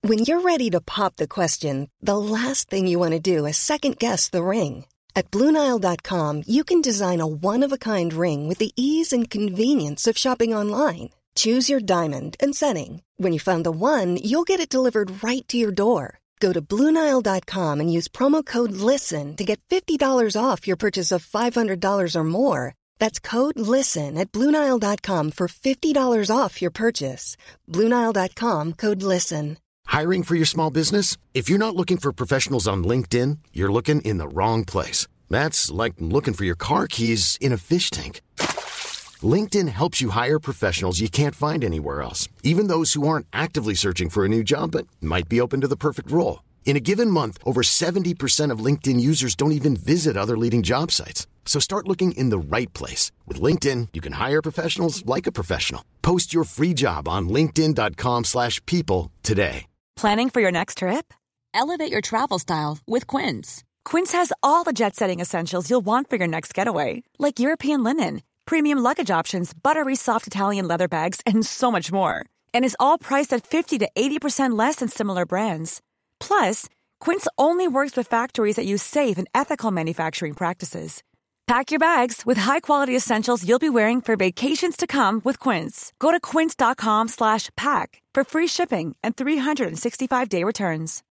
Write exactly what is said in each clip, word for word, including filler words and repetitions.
When you're ready to pop the question, the last thing you want to do is second-guess the ring. At Blue Nile dot com, you can design a one-of-a-kind ring with the ease and convenience of shopping online. Choose your diamond and setting. When you find the one, you'll get it delivered right to your door. Go to Blue Nile dot com and use promo code LISTEN to get fifty dollars off your purchase of five hundred dollars or more. That's code LISTEN at Blue Nile dot com for fifty dollars off your purchase. Blue Nile dot com, code LISTEN. Hiring for your small business? If you're not looking for professionals on LinkedIn, you're looking in the wrong place. That's like looking for your car keys in a fish tank. LinkedIn helps you hire professionals you can't find anywhere else, even those who aren't actively searching for a new job but might be open to the perfect role. In a given month, over seventy percent of LinkedIn users don't even visit other leading job sites. So start looking in the right place. With LinkedIn, you can hire professionals like a professional. Post your free job on linkedin dot com slash people today. Planning for your next trip? Elevate your travel style with Quince. Quince has all the jet-setting essentials you'll want for your next getaway, like European linen, premium luggage options, buttery soft Italian leather bags, and so much more. And is all priced at fifty to eighty percent less than similar brands. Plus, Quince only works with factories that use safe and ethical manufacturing practices. Pack your bags with high-quality essentials you'll be wearing for vacations to come with Quince. Go to quince dot com slash pack for free shipping and three sixty-five day returns.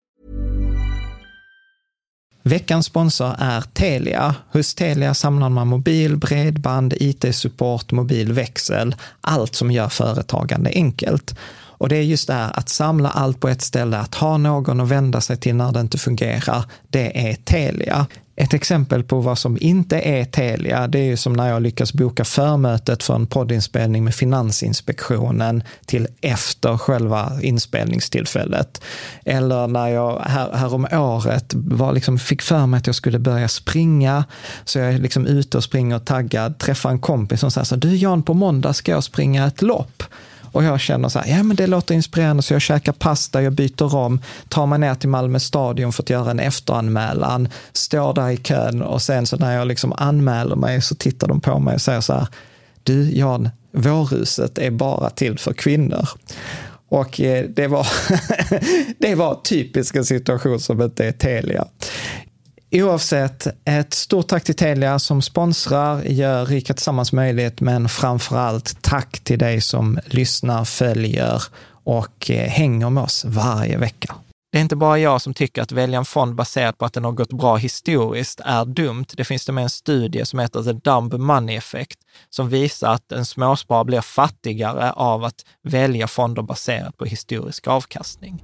Veckans sponsor är Telia. Hos Telia samlar man mobil, bredband, I T-support, mobilväxel, allt som gör företagande enkelt. Och det är just det här att samla allt på ett ställe, att ha någon att vända sig till när det inte fungerar, det är Telia. Ett exempel på vad som inte är Telia, det är ju som när jag lyckas boka förmötet för en poddinspelning med Finansinspektionen till efter själva inspelningstillfället. Eller när jag här, här om året var liksom, fick för mig att jag skulle börja springa, så jag är liksom ute och springer och taggad, träffar en kompis som säger så: du Jan, på måndag ska jag springa ett lopp. Och jag känner så här, ja men det låter inspirerande, så jag käkar pasta, jag byter om, tar mig ner till Malmö stadion för att göra en efteranmälan, står där i kön, och sen så när jag liksom anmäler mig så tittar de på mig och säger så här: du Jan, vårhuset är bara till för kvinnor. Och det var det var typisk en situation som inte är Telia. Oavsett, ett stort tack till Telia som sponsrar, gör Rika Tillsammans möjligt, men framförallt tack till dig som lyssnar, följer och hänger med oss varje vecka. Det är inte bara jag som tycker att välja en fond baserat på att den har gått bra historiskt är dumt. Det finns det med en studie som heter The Dumb Money Effect som visar att en småsparare blir fattigare av att välja fonder baserat på historisk avkastning.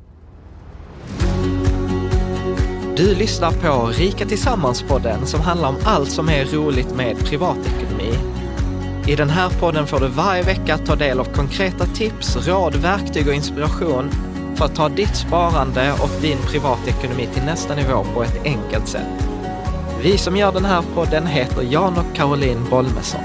Du lyssnar på Rika Tillsammans-podden som handlar om allt som är roligt med privatekonomi. I den här podden får du varje vecka ta del av konkreta tips, råd, verktyg och inspiration för att ta ditt sparande och din privatekonomi till nästa nivå på ett enkelt sätt. Vi som gör den här podden heter Jan och Caroline Bolmesson.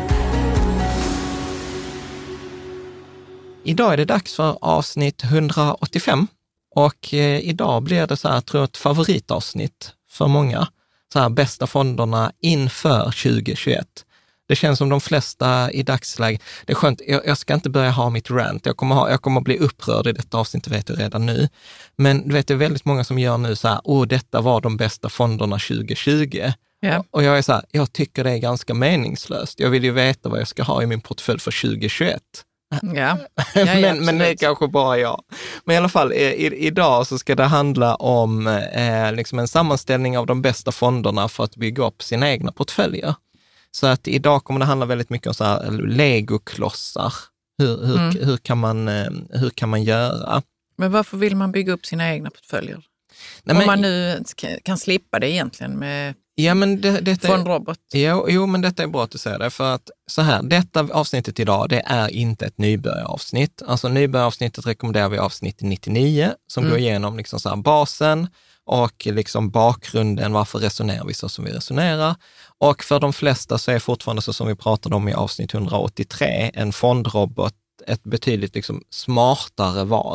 Idag är det dags för avsnitt hundraåttiofem. Och eh, idag blir det så här, tror jag, ett favoritavsnitt för många. Så här, bästa fonderna inför tjugohundratjugoett. Det känns som de flesta i dagsläget. Det är skönt, jag, jag ska inte börja ha mitt rant. Jag kommer, ha, jag kommer bli upprörd i detta avsnitt, vet jag redan nu. Men du vet, det är väldigt många som gör nu så här, åh, detta var de bästa fonderna tjugohundratjugo. Yeah. Och, och jag är så här, jag tycker det är ganska meningslöst. Jag vill ju veta vad jag ska ha i min portfölj för tjugohundratjugoett. Ja. Ja, ja, men, men det är kanske bara jag. Men i alla fall, i, idag så ska det handla om eh, liksom en sammanställning av de bästa fonderna för att bygga upp sina egna portföljer. Så att idag kommer det handla väldigt mycket om så här legoklossar. Hur, hur, mm. hur, kan man, hur kan man göra? Men varför vill man bygga upp sina egna portföljer? Nej, om men, man nu kan slippa det egentligen med ja, men det, detta fondrobot. Jo, jo, men detta är bra att du säger det. För att så här, detta avsnittet idag, det är inte ett nybörjaravsnitt. Alltså nybörjaravsnittet rekommenderar vi avsnitt nittionio som mm. går igenom liksom så här basen och liksom bakgrunden, varför resonerar vi så som vi resonerar. Och för de flesta så är fortfarande så som vi pratade om i avsnitt hundraåttiotre, en fondrobot ett betydligt liksom smartare val.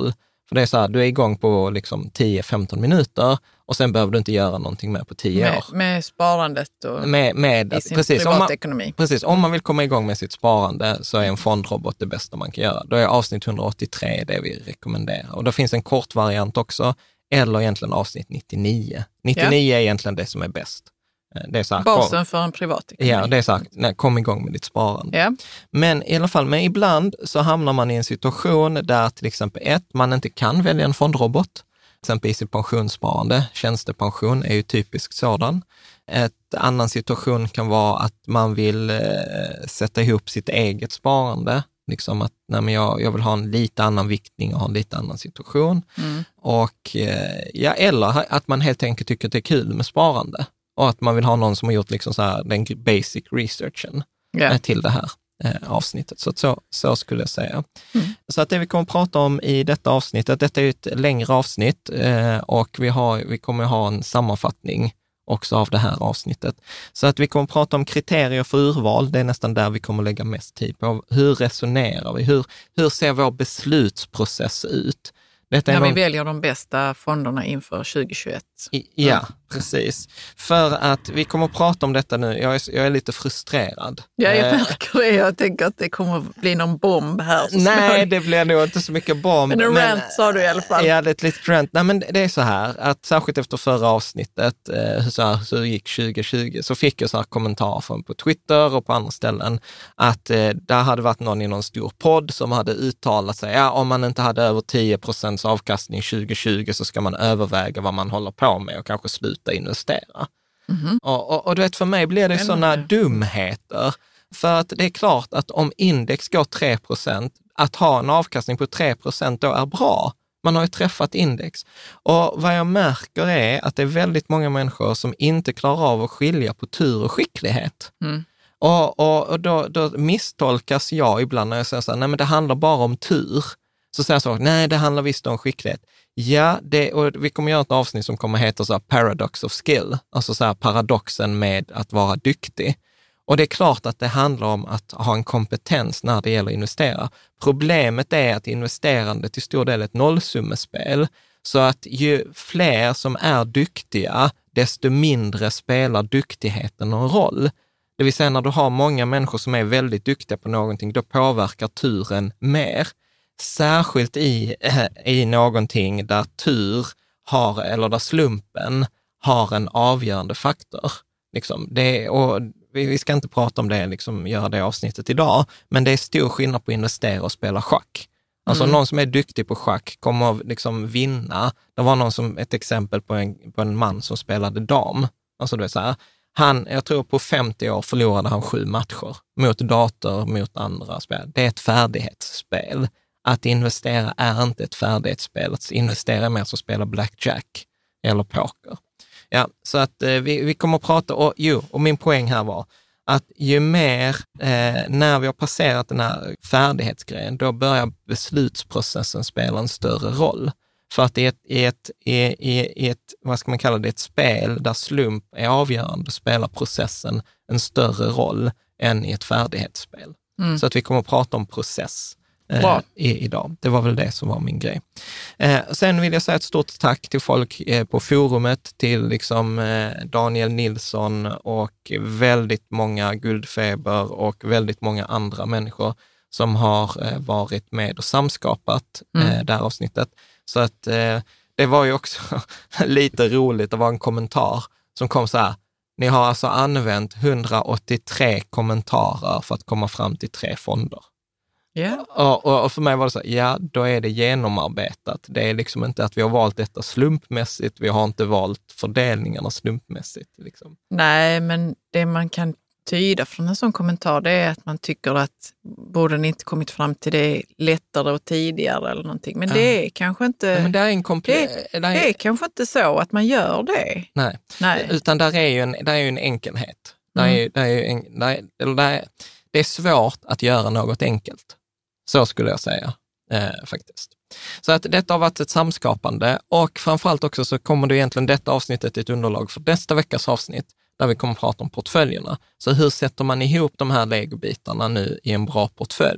För det är så här, du är igång på liksom tio femton minuter och sen behöver du inte göra någonting mer på tio med, år. Med sparandet och med, med, i sin precis, privatekonomi. Om man, precis, om man vill komma igång med sitt sparande så är en fondrobot det bästa man kan göra. Då är avsnitt hundraåttiotre det vi rekommenderar. Och då finns en kort variant också, eller egentligen avsnitt nittionio. nittionio ja. Är egentligen det som är bäst. Det är så här, basen för en privatekonomi. Ja, det är så här, nej, kom igång med ditt sparande. Ja. Men i alla fall, men ibland så hamnar man i en situation där till exempel ett, man inte kan välja en fondrobot. Till exempel i sitt pensionssparande, tjänstepension är ju typiskt sådan. Ett annan situation kan vara att man vill eh, sätta ihop sitt eget sparande. Liksom att nej, men jag, jag vill ha en lite annan viktning och ha en lite annan situation. Mm. Och, eh, ja, eller att man helt enkelt tycker att det är kul med sparande. Och att man vill ha någon som har gjort liksom så här, den basic researchen yeah. till det här eh, avsnittet. Så, så, så skulle jag säga. Mm. Så att det vi kommer att prata om i detta avsnittet, detta är ett längre avsnitt eh, och vi, har, vi kommer att ha en sammanfattning också av det här avsnittet. Så att vi kommer att prata om kriterier för urval, det är nästan där vi kommer att lägga mest tid på. Hur resonerar vi? Hur, hur ser vår beslutsprocess ut? Detta När någon... vi väljer de bästa fonderna inför tjugohundratjugoett. I, ja, precis. För att vi kommer att prata om detta nu. Jag är, jag är lite frustrerad. Ja, jag märker det. Jag tänker att det kommer att bli någon bomb här. Nej, det blir nog inte så mycket bomb. Men en men, rant sa du i alla fall. Ja, det är ett litet rant. Nej, men det är så här att särskilt efter förra avsnittet, eh, så, här, så gick tjugohundratjugo, så fick jag så här kommentarer från på Twitter och på andra ställen att eh, där hade varit någon i någon stor podd som hade uttalat sig, ja, om man inte hade över tio procent avkastning tjugohundratjugo så ska man överväga vad man håller på med och kanske sluta investera. Mm-hmm. Och, och, och du vet, för mig blir det sådana dumheter. För att det är klart att om index går tre procent, att ha en avkastning på tre procent då är bra. Man har ju träffat index. Och vad jag märker är att det är väldigt många människor som inte klarar av att skilja på tur och skicklighet. Mm. Och, och, och då, då misstolkas jag ibland när jag säger så här, nej men det handlar bara om tur. Så säger jag så, nej det handlar visst om skicklighet. Ja, det, och vi kommer göra ett avsnitt som kommer heta så här Paradox of Skill, alltså så här paradoxen med att vara duktig. Och det är klart att det handlar om att ha en kompetens när det gäller att investera. Problemet är att investerande till stor del är ett nollsummespel, så att ju fler som är duktiga, desto mindre spelar duktigheten någon roll. Det vill säga när du har många människor som är väldigt duktiga på någonting, då påverkar turen mer. Särskilt i, i någonting där tur har, eller där slumpen har en avgörande faktor. Liksom det, och vi, vi ska inte prata om det, liksom, göra det avsnittet idag, men det är stor skillnad på att investera och spela schack. Alltså mm. någon som är duktig på schack kommer att liksom vinna. Det var någon som, ett exempel på en, på en man som spelade dam. Alltså det är så här, han, jag tror på femtio år förlorade han sju matcher mot dator, mot andra spel. Det är ett färdighetsspel. Att investera är inte ett färdighetsspel. Att investera är mer som att spela blackjack eller poker. Ja, så att eh, vi, vi kommer att prata, och, jo, och min poäng här var att ju mer, eh, när vi har passerat den här färdighetsgrejen, då börjar beslutsprocessen spela en större roll. För att i ett, i ett, i, i, i ett, vad ska man kalla det, ett spel där slump är avgörande, spelar processen en större roll än i ett färdighetsspel. Mm. Så att vi kommer att prata om process. Eh, i, idag. Det var väl det som var min grej. Eh, sen vill jag säga ett stort tack till folk eh, på forumet, till liksom, eh, Daniel Nilsson och väldigt många Guldfeber och väldigt många andra människor som har eh, varit med och samskapat eh, mm. det här avsnittet. Så att eh, det var ju också lite roligt. Det var en kommentar som kom så här: ni har alltså använt hundraåttiotre kommentarer för att komma fram till tre fonder. Yeah. Och, och, och för mig var det så, ja, då är det genomarbetat. Det är liksom inte att vi har valt detta slumpmässigt, vi har inte valt fördelningarna slumpmässigt. Liksom. Nej, men det man kan tyda från en sån kommentar, det är att man tycker att borde ni inte kommit fram till det lättare och tidigare eller någonting. Men ja. det är kanske inte... Ja, men det är, en komple- det, är, det är kanske inte så att man gör det. Nej, Nej. utan där är ju en, där är ju en enkelhet. Där mm. är, där är en, där är, eller där är, det är svårt att göra något enkelt. Så skulle jag säga, eh, faktiskt. Så att detta har varit ett samskapande, och framförallt också så kommer det egentligen detta avsnittet ett underlag för nästa veckas avsnitt där vi kommer att prata om portföljerna. Så hur sätter man ihop de här legobitarna nu i en bra portfölj?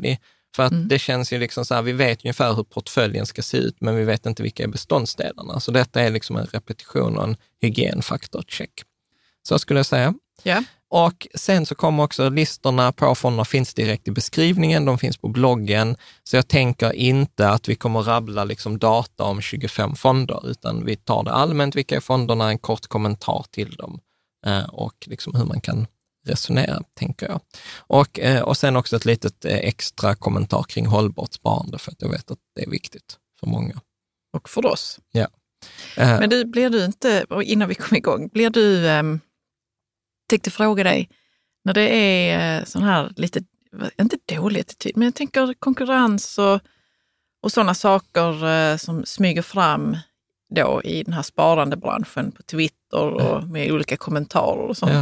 För att Mm. det känns ju liksom så här, vi vet ungefär hur portföljen ska se ut, men vi vet inte vilka är beståndsdelarna. Så detta är liksom en repetition och en hygienfaktor, check. Så skulle jag säga. Ja. Och sen så kommer också listorna på fonderna finns direkt i beskrivningen, de finns på bloggen. Så jag tänker inte att vi kommer rabbla liksom data om tjugofem fonder, utan vi tar det allmänt, vilka är fonderna, en kort kommentar till dem eh, och liksom hur man kan resonera, tänker jag. Och, eh, och sen också ett litet eh, extra kommentar kring hållbart sparande, för att jag vet att det är viktigt för många. Och för oss. Ja. Eh, Men du, blir du inte, innan vi kommer igång, blir du, um, tänkte fråga dig, när det är uh, sån här lite, inte dålig attityd, men jag tänker konkurrens och, och sådana saker uh, som smyger fram då i den här sparandebranschen på Twitter och med olika kommentarer och sånt. Ja.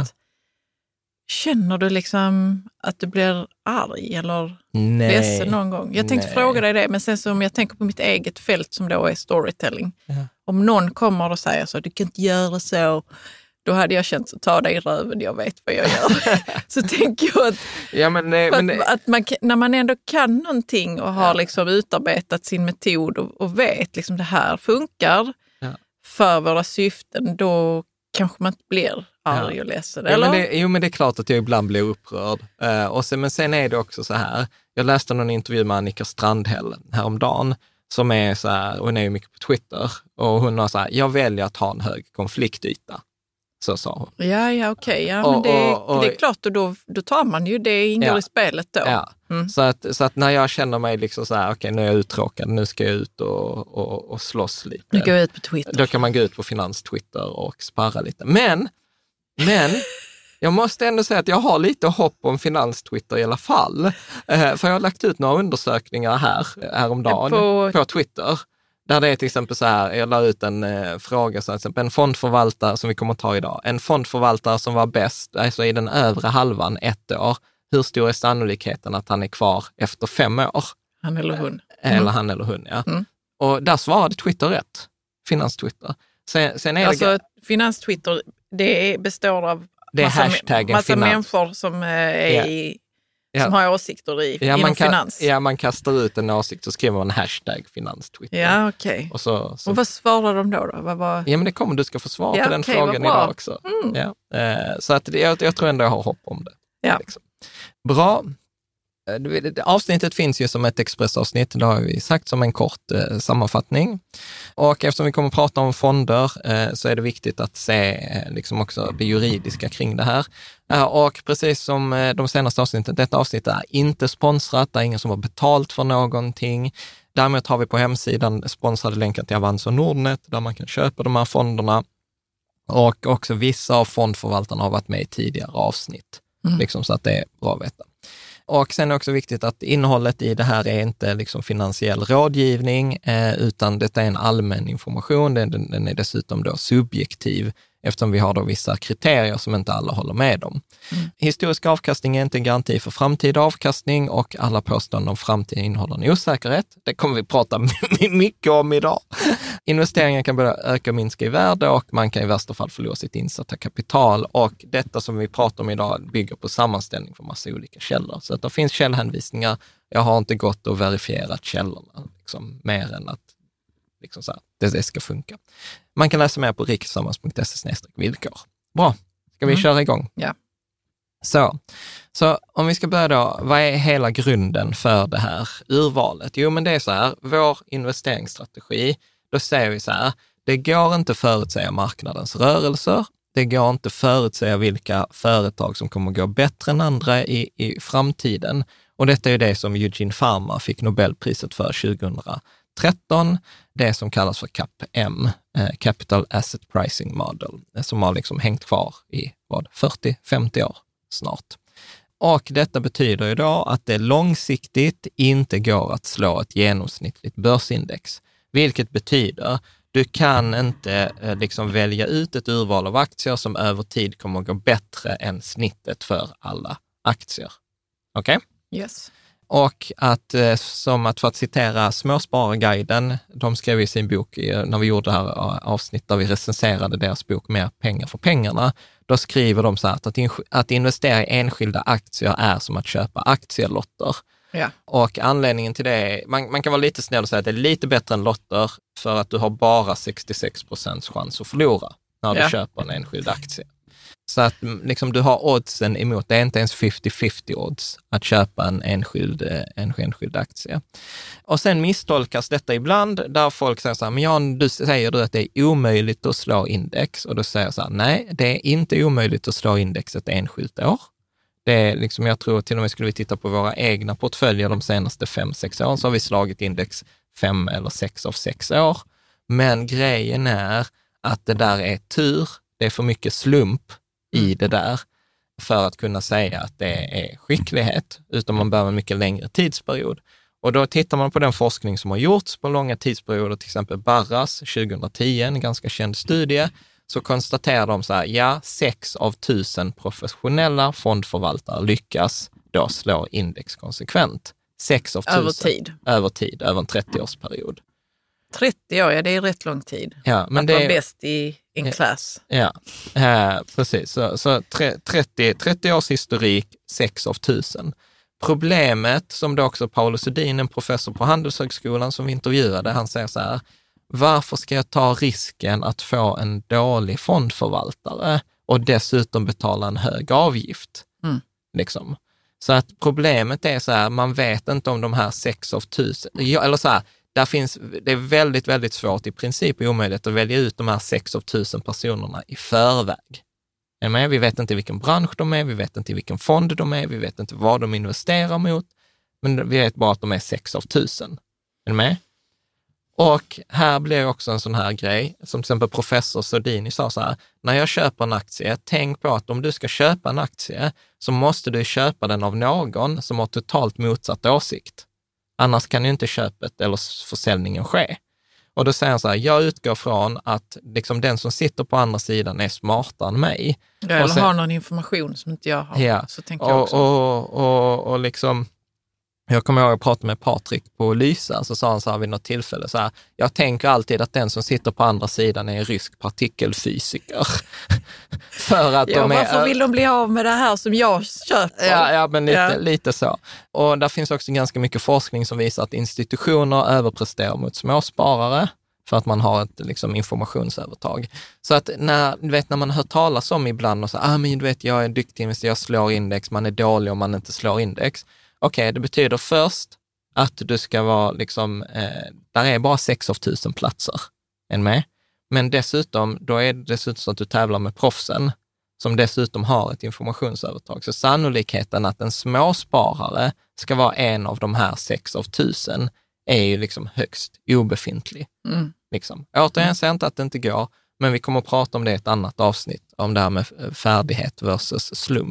Känner du liksom att du blir arg eller nej. ledsen någon gång? Jag tänkte Nej. fråga dig det, men sen så om jag tänker på mitt eget fält som då är storytelling. Ja. Om någon kommer och säger så, du kan inte göra så, då hade jag känt att ta dig i röven, jag vet vad jag gör. Så tänker jag att, Ja, men, nej, att, men, att man, när man ändå kan någonting och har Ja. liksom utarbetat sin metod och, och vet liksom det här funkar Ja. för våra syften, då kanske man inte blir arg Ja. och ledsen. Ja, Eller? men det, jo, men det är klart att jag ibland blir upprörd. Uh, och sen, men sen är det också så här, jag läste någon intervju med Annika Strandhäll häromdagen, som är så här, hon är ju mycket på Twitter, och hon har så här, jag väljer att ha en hög konfliktyta. Så sa hon. Ja, ja, okej. Ja, Och- men det, och- och- det är klart, och då, då tar man ju, det ingår Ja. i spelet då. Ja. Mm. Så, att, så att när jag känner mig liksom så här, okej, okay, nu är jag uttråkad, nu ska jag ut och, och, och slåss lite. Nu går jag ut på Twitter. Då kan man gå ut på Finans-Twitter och sparra lite. Men, men jag måste ändå säga att jag har lite hopp om Finans-Twitter i alla fall. Eh, för jag har lagt ut några undersökningar här häromdagen På- på Twitter. Där det är till exempel så här, jag la ut en eh, fråga, så till exempel en fondförvaltare som vi kommer att ta idag. En fondförvaltare som var bäst, alltså i den övre halvan ett år, hur stor är sannolikheten att han är kvar efter fem år? Han eller hon. Eller han eller hon, ja. Mm. Och där svarade Twitter rätt. Finans-Twitter. Sen, sen är det... Alltså, Finans-Twitter, det är, består av Det är massa, hashtaggen massa finans. människor som, eh, är Ja. i, Ja. som har åsikter i, Ja, inom man, kan, finans. ja, man kastar ut en åsikt och skriver en hashtag Finans-Twitter. Ja, okej. Och så, så, Och vad svarar de då? då? Vad var... ja, men det kommer, du ska få svar Ja, på den okej, frågan vad bra. idag också. Mm. Ja. Eh, så att det, jag, jag tror ändå jag har hopp om det. Ja. Liksom. Bra. Eh, du vet, Avsnittet finns ju som ett expressavsnitt, det har vi sagt, som en kort eh, sammanfattning. Och eftersom vi kommer att prata om fonder eh, så är det viktigt att se eh, liksom också det juridiska kring det här. Eh, och precis som eh, de senaste avsnitten, detta avsnitt är inte sponsrat, det är ingen som har betalt för någonting. Däremot har vi på hemsidan sponsrade länkar till Avanza och Nordnet där man kan köpa de här fonderna. Och också vissa av fondförvaltarna har varit med i tidigare avsnitt, Mm. liksom, så att det är bra att veta. Och sen är det också viktigt att innehållet i det här är inte liksom finansiell rådgivning, eh, utan detta är en allmän information. Den, den är dessutom då subjektiv, eftersom vi har då vissa kriterier som inte alla håller med om. Mm. Historisk avkastning är inte en garanti för framtida avkastning, och alla påståenden om framtiden innehåller en osäkerhet. Det kommer vi prata mycket om idag. Investeringar kan både öka och minska i värde, och man kan i värsta fall förlora sitt insatta kapital. Och detta som vi pratar om idag bygger på sammanställning från massa olika källor. Så att det finns källhänvisningar. Jag har inte gått och verifierat källorna liksom, mer än att liksom så här, det, det ska funka. Man kan läsa mer på riksammans punkt se snedstreck villkor. Bra, ska vi Mm. köra igång? Ja. Så. Så om vi ska börja då, vad är hela grunden för det här urvalet? Jo, men det är så här, vår investeringsstrategi, då säger vi så här, det går inte att förutsäga marknadens rörelser, det går inte att förutsäga vilka företag som kommer att gå bättre än andra i, i framtiden. Och detta är det som Eugene Fama fick Nobelpriset för tjugohundratretton, det som kallas för C A P M, eh, Capital Asset Pricing Model, som har liksom hängt kvar i vad, fyrtio till femtio år snart. Och detta betyder ju då att det långsiktigt inte går att slå ett genomsnittligt börsindex, vilket betyder du kan inte eh, liksom välja ut ett urval av aktier som över tid kommer att gå bättre än snittet för alla aktier. Okej? Okay? Yes. Och att, eh, som att för att citera Småspararguiden, de skrev i sin bok, eh, när vi gjorde det här avsnitt där vi recenserade deras bok Mer pengar för pengarna, då skriver de så här att, att, in, att investera i enskilda aktier är som att köpa aktielotter. Ja. Och anledningen till det är, man, man kan vara lite snäll och säga att det är lite bättre än lotter för att du har bara sextiosex procent chans att förlora när du ja. köper en enskild aktie. Så att liksom, du har oddsen emot, det är inte ens femtio femtio odds att köpa en enskild, en enskild aktie. Och sen misstolkas detta ibland där folk säger så här, men Jan, du säger du att det är omöjligt att slå index, och då säger jag så här, nej, det är inte omöjligt att slå index ett enskilt år. Det är liksom, jag tror till och med skulle vi titta på våra egna portföljer de senaste fem, sex åren så har vi slagit index fem eller sex av sex år. Men grejen är att det där är tur, det är för mycket slump i det där för att kunna säga att det är skicklighet, utan man behöver en mycket längre tidsperiod. Och då tittar man på den forskning som har gjorts på långa tidsperioder, till exempel Barras tjugohundratio, en ganska känd studie, så konstaterar de så här, ja, sex av tusen professionella fondförvaltare lyckas då slå index konsekvent. Sex av tusen. Över tid. Över tid, över en trettio-årsperiod. trettio år, ja, det är rätt lång tid. Ja, men att det vara är bäst i en klass. Ja, eh, precis. Så, så trettio, trettio års historik, sex av tusen. Problemet, som då också Paolo Sudin, en professor på Handelshögskolan som vi intervjuade, han säger så här, varför ska jag ta risken att få en dålig fondförvaltare och dessutom betala en hög avgift? Mm. Liksom. Så att problemet är så här, man vet inte om de här sex av tusen, eller så här, där finns, det är väldigt, väldigt svårt, i princip omöjligt att välja ut de här sex av tusen personerna i förväg. Är med? Vi vet inte vilken bransch de är, vi vet inte vilken fond de är, vi vet inte vad de investerar mot, men vi vet bara att de är sex av tusen. Är med? Och här blir också en sån här grej, som till exempel professor Sodini sa så här, när jag köper en aktie, tänk på att om du ska köpa en aktie så måste du köpa den av någon som har totalt motsatt åsikt. Annars kan ju inte köpet eller försäljningen ske. Och då säger han så här, jag utgår från att liksom den som sitter på andra sidan är smartare än mig. Ja, eller och sen, har någon information som inte jag har. Ja, så tänker jag också. Och, och, och, och liksom, jag kommer ihåg att prata med Patrik på Lysa, så sa han så här vid något tillfälle så här, jag tänker alltid att den som sitter på andra sidan är en rysk partikelfysiker. För att ja, de är, varför vill de bli av med det här som jag köper? Ja, ja men lite, ja. lite så. Och där finns också ganska mycket forskning som visar att institutioner överpresterar mot småsparare för att man har ett liksom, informationsövertag. Så att när, du vet, när man hör talas om ibland och så, ah, men du vet, jag är duktig investerare, jag slår index, man är dålig om man inte slår index. Okej, okay, det betyder först att du ska vara liksom, eh, där är bara sex av tusen platser än med. Men dessutom, då är det dessutom så att du tävlar med proffsen som dessutom har ett informationsövertag. Så sannolikheten att en småsparare ska vara en av de här sex av tusen är ju liksom högst obefintlig. Mm. Liksom. Återigen säger jag inte att det inte går, men vi kommer att prata om det i ett annat avsnitt, om det här med färdighet versus slump.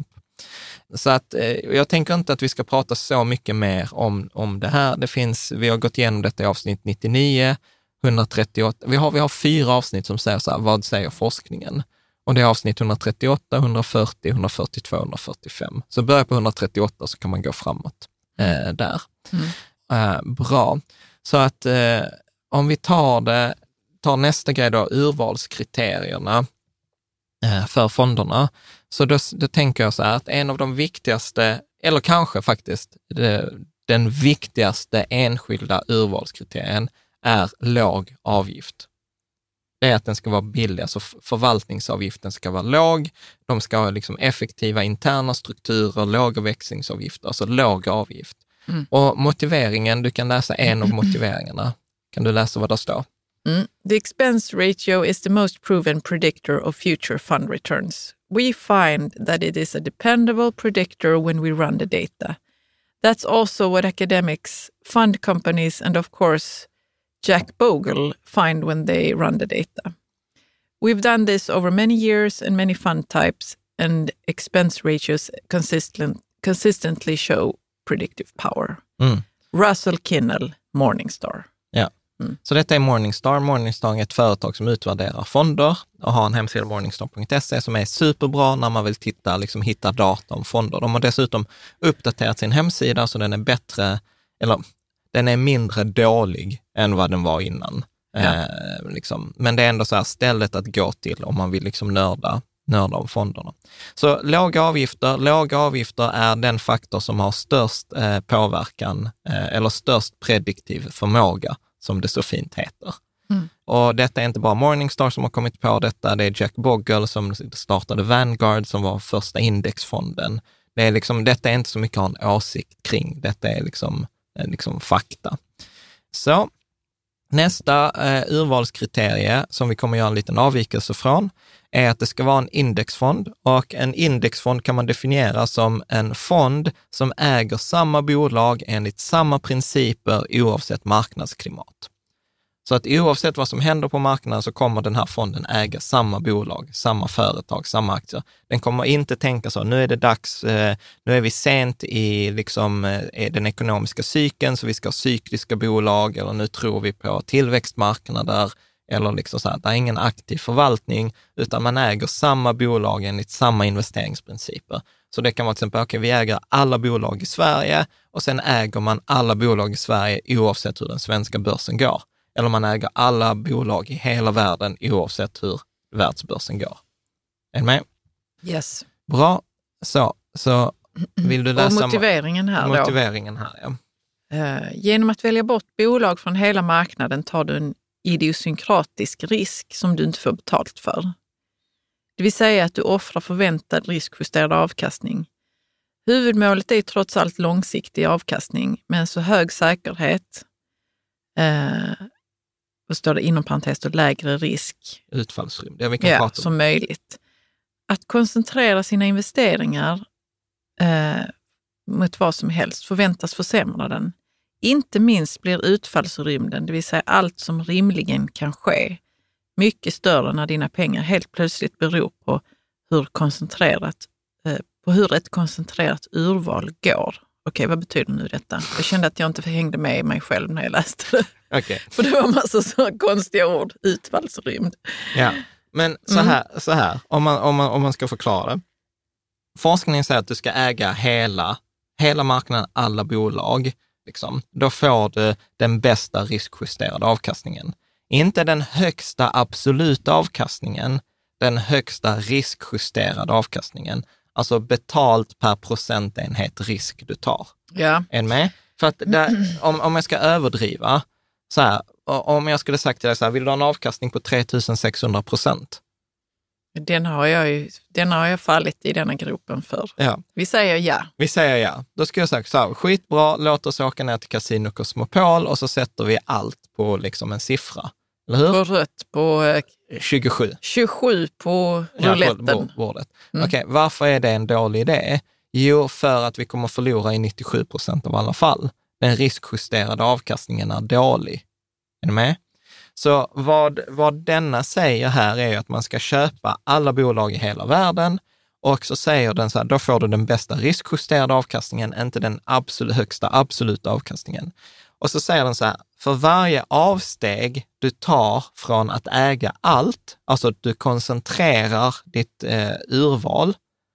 Så att eh, jag tänker inte att vi ska prata så mycket mer om, om det här. Det finns, vi har gått igenom detta i avsnitt nittionio, etthundratrettioåtta. Vi har, vi har fyra avsnitt som säger så här, vad säger forskningen? Och det är avsnitt etthundratrettioåtta, etthundrafyrtio, etthundrafyrtiotvå, etthundrafyrtiofem. Så börja på etthundratrettioåtta så kan man gå framåt eh, där. Mm. Eh, bra. Så att eh, om vi tar det, tar nästa grej då, urvalskriterierna eh, för fonderna. Så då, då tänker jag så här att en av de viktigaste, eller kanske faktiskt det, den viktigaste enskilda urvalskriterien är låg avgift. Det är att den ska vara billig, alltså förvaltningsavgiften ska vara låg, de ska ha liksom effektiva interna strukturer, låga växlingsavgifter, alltså låg avgift. Mm. Och motiveringen, du kan läsa en av motiveringarna. Kan du läsa vad det står? Mm. The expense ratio is the most proven predictor of future fund returns. We find that it is a dependable predictor when we run the data. That's also what academics, fund companies, and of course Jack Bogle find when they run the data. We've done this over many years and many fund types, and expense ratios consistent, consistently show predictive power. Mm. Russell Kinnell, Morningstar. Ja. Mm. Så detta är Morningstar. Morningstar är ett företag som utvärderar fonder och har en hemsida, morningstar punkt se, som är superbra när man vill titta, liksom hitta data om fonder. De har dessutom uppdaterat sin hemsida så den är bättre, eller den är mindre dålig än vad den var innan. Ja. Eh, liksom. Men det är ändå så här stället att gå till om man vill liksom nörda, nörda om fonderna. Så låga avgifter, låga avgifter är den faktor som har störst eh, påverkan eh, eller störst prediktiv förmåga, som det så fint heter. Mm. Och detta är inte bara Morningstar som har kommit på detta, det är Jack Bogle som startade Vanguard som var första indexfonden. Det är liksom, detta är inte så mycket att ha en åsikt kring, detta är liksom, liksom fakta. Så nästa eh, urvalskriterie som vi kommer göra en liten avvikelse från är att det ska vara en indexfond, och en indexfond kan man definiera som en fond som äger samma bolag enligt samma principer oavsett marknadsklimat. Så att oavsett vad som händer på marknaden så kommer den här fonden äga samma bolag, samma företag, samma aktier. Den kommer inte tänka så, nu är det dags, nu är vi sent i liksom, den ekonomiska cykeln så vi ska ha cykliska bolag, eller nu tror vi på tillväxtmarknader, eller liksom så här, det är ingen aktiv förvaltning, utan man äger samma bolag enligt samma investeringsprinciper. Så det kan vara till exempel, okej, vi äger alla bolag i Sverige och sen äger man alla bolag i Sverige oavsett hur den svenska börsen går. Eller man äger alla bolag i hela världen oavsett hur världsbörsen går. Är du med? Yes. Bra. Så, så vill du läsa... Och motiveringen här då? Motiveringen här, ja. Uh, genom att välja bort bolag från hela marknaden tar du en idiosynkratisk risk som du inte får betalt för. Det vill säga att du offrar förväntad riskjusterad avkastning. Huvudmålet är trots allt långsiktig avkastning med en så hög säkerhet, eh, vad står det inom parentes och lägre risk, utfallsrymd, ja, vi kan ja, prata om. som möjligt. Att koncentrera sina investeringar eh, mot vad som helst förväntas försämra den. Inte minst blir utfallsrymden, det vill säga allt som rimligen kan ske, mycket större när dina pengar helt plötsligt beror på hur koncentrerat, eh, på hur ett koncentrerat urval går. Okej, vad betyder nu detta? Jag kände att jag inte hängde med i mig själv när jag läste det. Okay. För det var en massa så konstiga ord, utfallsrymd. Ja, men så här, mm. så här om, man, om, man, om man ska förklara det. Forskningen säger att du ska äga hela, hela marknaden, alla bolag. Liksom. Då får du den bästa riskjusterade avkastningen. Inte den högsta absoluta avkastningen, den högsta riskjusterade avkastningen. Alltså betalt per procentenhet risk du tar. Ja. Är du med? För att där, om, om jag ska överdriva, så här, om jag skulle sagt till dig så här, vill du ha en avkastning på tre tusen sexhundra procent? Den har jag ju, den har jag fallit i denna gropen för. Ja. Vi säger ja. Vi säger ja. Då ska jag säga så här, skitbra, låt oss åka ner till Casino Cosmopol och så sätter vi allt på liksom en siffra. Eller hur? På rött på eh, tjugosju. tjugosju på rouletten. Ja, på bordet. Mm. Okej, okay, varför är det en dålig idé? Jo, för att vi kommer förlora i nittiosju procent av alla fall. Den riskjusterade avkastningen är dålig. Är du med? Så vad, vad denna säger här är att man ska köpa alla bolag i hela världen, och så säger den så här, då får du den bästa riskjusterade avkastningen, inte den absolut högsta absoluta avkastningen. Och så säger den så här, för varje avsteg du tar från att äga allt, alltså att du koncentrerar ditt eh, urval,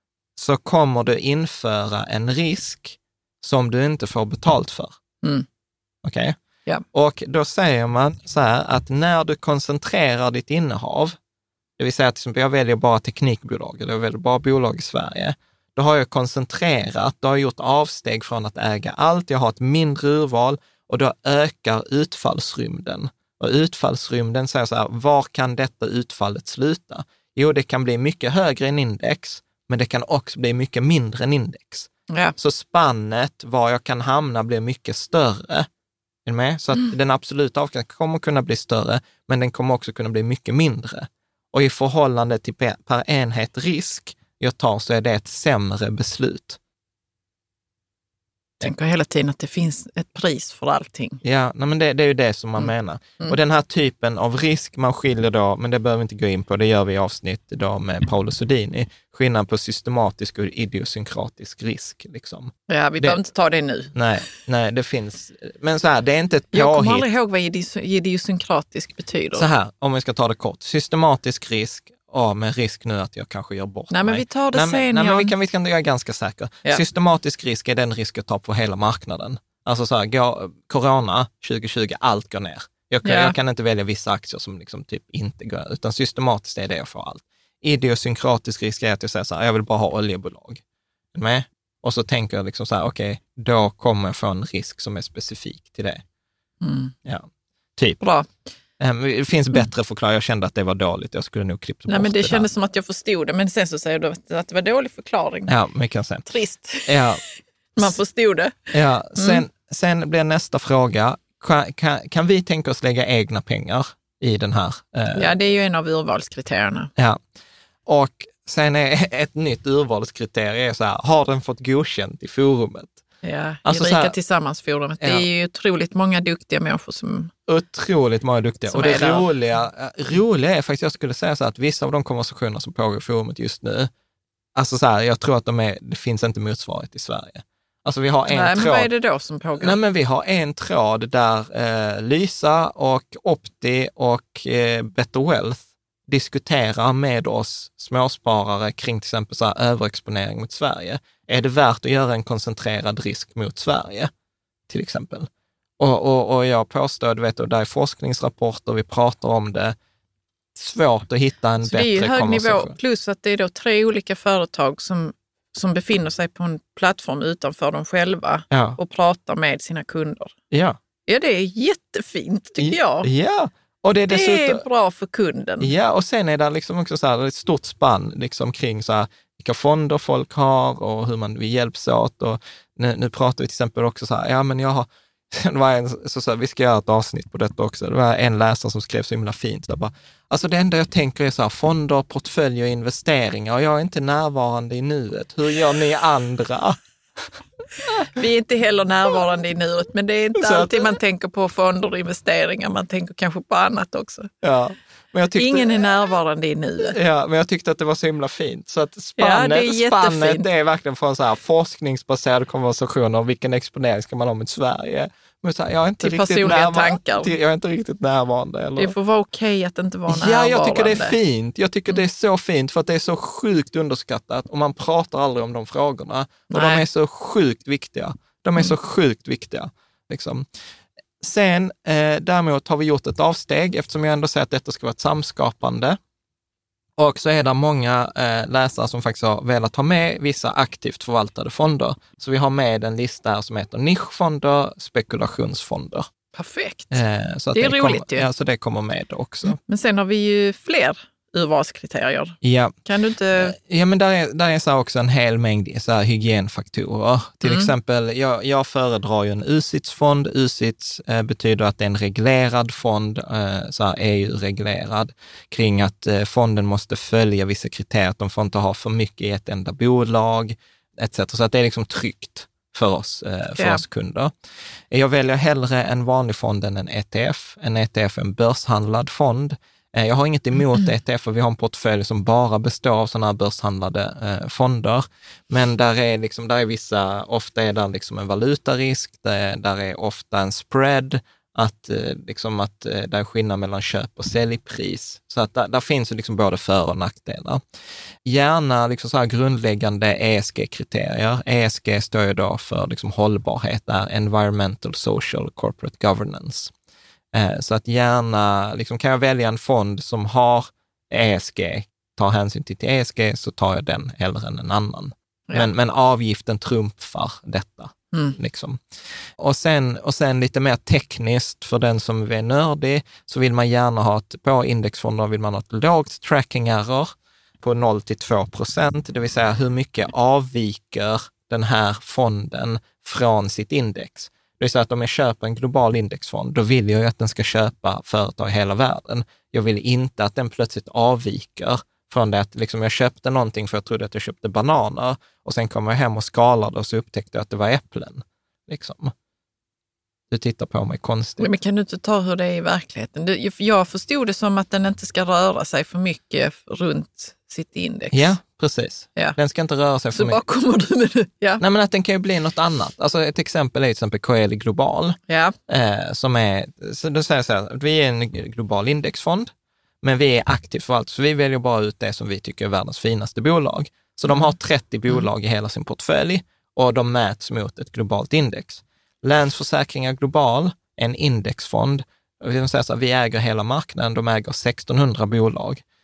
så kommer du införa en risk som du inte får betalt för. Mm. Okej? Okay? Ja. Och då säger man så här att när du koncentrerar ditt innehav, det vill säga att jag väljer bara teknikbolag eller jag väljer bara bolag i Sverige, då har jag koncentrerat, då har jag gjort avsteg från att äga allt, jag har ett mindre urval och då ökar utfallsrymden. Och utfallsrymden säger så här, var kan detta utfallet sluta? Jo, det kan bli mycket högre än index, men det kan också bli mycket mindre än index. Ja. Så spannet var jag kan hamna blir mycket större. Är du med? Så att mm. den absoluta avkastningen kommer kunna bli större, men den kommer också kunna bli mycket mindre. Och i förhållande till per, per enhet risk jag tar så är det ett sämre beslut. Jag tänker hela tiden att det finns ett pris för allting. Ja, nej, men det, det är ju det som man mm. menar. Mm. Och den här typen av risk man skiljer då, men det behöver vi inte gå in på, det gör vi i avsnitt idag med Paolo Sodini, skillnad på systematisk och idiosynkratisk risk. Liksom. Ja, vi det, behöver inte ta det nu. Nej, nej, det finns, men så här, det är inte ett påhitt. Jag kommer aldrig ihåg vad idiosynkratisk betyder. Så här, om vi ska ta det kort, systematisk risk, ja, med risk nu att jag kanske gör bort nej, mig. Men vi tar det nej, sen, nej, ja. men vi kan, vi kan, jag är ganska säker. Ja. Systematisk risk är den risk jag tar på hela marknaden. Alltså så här, går, corona tjugo tjugo, allt går ner. Jag kan, ja. jag kan inte välja vissa aktier som liksom typ inte går, utan systematiskt är det jag får allt. Idiosynkratisk risk är att jag säger så här, jag vill bara ha oljebolag. Med? Och så tänker jag liksom så här, okej, okay, då kommer jag få en risk som är specifik till det. Mm. Ja, typ. Bra. Det finns bättre förklaring. Jag kände att det var dåligt. Jag skulle nog klippt bort Nej, men det, det kändes där. som att jag förstod det. Men sen så säger du att det var dålig förklaring. Ja, mycket sen. Trist. Ja. Man förstod det. Ja, sen, Mm. sen blir nästa fråga. Kan, kan, kan vi tänka oss lägga egna pengar i den här? Eh, Ja, det är ju en av urvalskriterierna. Ja. Och sen är ett nytt urvalskriterium är så här, har den fått godkänt i forumet? Ja, Alltså i så Rika här- Tillsammans-forumet. Ja. Det är ju otroligt många duktiga människor som... Otroligt många duktiga. Som Och det är där. roliga, roliga är faktiskt, jag skulle säga så här, att vissa av de konversationer som pågår i forumet just nu, alltså så här, jag tror att de är, det finns inte motsvarighet i Sverige. Alltså vi har en Nej, men tråd. vad är det då som pågår? Nej, men vi har en tråd där eh, Lysa och Opti och eh, Better Wealth diskuterar med oss småsparare kring till exempel så här överexponering mot Sverige. Är det värt att göra en koncentrerad risk mot Sverige, till exempel? Och, och, och jag påstår, du vet, och där är forskningsrapporter, vi pratar om det, svårt att hitta en Så det är ju bättre hög konversation. nivå, plus att det är då tre olika företag som, som befinner sig på en plattform utanför dem själva Ja, och pratar med sina kunder. ja. Ja, det är jättefint tycker jag. Ja, och det är Det dessutom... är bra för kunden. Ja, och sen är det liksom också så här ett stort spann liksom kring så här, vilka fonder folk har och hur man vi hjälps åt. Och nu, nu pratar vi till exempel också så här, ja men jag har, det var en, så, så här, vi ska göra ett avsnitt på detta också. Det var en läsare som skrev så himla fint. Så bara, alltså det enda jag tänker är så här, fonder, portföljer och investeringar. Och jag är inte närvarande i nuet. Hur gör ni andra? Vi är inte heller närvarande i nuet, men det är inte Så att- alltid man tänker på fonder och investeringar. Man tänker kanske på annat också. Ja, men jag tyckte, Ingen är närvarande i nuet. Ja, men jag tyckte att det var så himla fint. Så att spannet, Ja, det är spannet jättefint. det är verkligen från så här forskningsbaserade konversationer om vilken exponering ska man ha mot Sverige. Men så här, jag är inte Till riktigt personliga närva- tankar. Till, jag är inte riktigt närvarande. Eller? Det får vara okej att inte vara närvarande. Ja, jag tycker det är fint. Jag tycker det är så fint för att det är så sjukt underskattat och man pratar aldrig om de frågorna. Och Nej. de är så sjukt viktiga. De är så sjukt viktiga. Liksom. Sen eh, däremot har vi gjort ett avsteg eftersom jag ändå säger att detta ska vara ett samskapande. Och så är det många eh, läsare som faktiskt har velat ha med vissa aktivt förvaltade fonder. Så vi har med en lista här som heter nischfonder, spekulationsfonder. Perfekt. Eh, så att Det är roligt kommer, ju. ja, så det kommer med också. Men sen har vi ju fler urvalskriterier. Ja. Kan du inte... Ja, men där är, där är så här också en hel mängd så här hygienfaktorer. Till Mm. exempel, jag, jag föredrar ju en U C I T-fond. U C I T eh, betyder att det är en reglerad fond, eh, så här E U-reglerad, kring att eh, fonden måste följa vissa kriterier, att de får inte ha för mycket i ett enda bolag, et cetera. Så att det är liksom tryggt för oss, eh, för Ja. oss kunder. Jag väljer hellre en vanlig fond än en E T F. En E T F är en börshandlad fond. Jag har inget emot E T F, för vi har en portfölj som bara består av sådana här börshandlade eh, fonder. Men där är, liksom, där är vissa, ofta är där liksom en valutarisk, där, där är ofta en spread, att, eh, liksom att eh, där är skillnad mellan köp och säljpris. Så att där, där finns ju liksom både för- och nackdelar. Gärna liksom så här grundläggande E S G-kriterier. E S G står ju då för liksom hållbarhet, där Environmental, Social, Corporate Governance. Så att gärna, liksom, kan jag välja en fond som har E S G, tar hänsyn till, till E S G, så tar jag den hellre än en annan. Ja. Men, men avgiften trumfar detta. Mm. Liksom. Och, sen, och sen lite mer tekniskt, för den som är nördig, så vill man gärna ha ett, på indexfonder vill man ha ett lågt tracking error på noll till två procent, det vill säga hur mycket avviker den här fonden från sitt index. Det är så att om jag köper en global indexfond, då vill jag ju att den ska köpa företag i hela världen. Jag vill inte att den plötsligt avviker från det att liksom jag köpte någonting för jag trodde att jag köpte bananer och sen kom jag hem och skalade och så upptäckte jag att det var äpplen. Liksom. Du tittar på mig konstigt. Men kan du inte ta hur det är i verkligheten? Du, jag förstod det som att den inte ska röra sig för mycket runt sitt index. Ja, precis. Ja. Den ska inte röra sig för Så bara mycket. kommer du med det. Ja. Nej, men att den kan ju bli något annat. Alltså ett exempel är till exempel Coeli Global, Ja. eh, som är, så då säger jag så här, att vi är en global indexfond, men vi är aktivt för allt, så vi väljer bara ut det som vi tycker är världens finaste bolag. Så de har trettio bolag i hela sin portfölj och de mäts mot ett globalt index. Länsförsäkringar Global, en indexfond, vi, säga så här, vi äger hela marknaden, de äger sextonhundra bolag.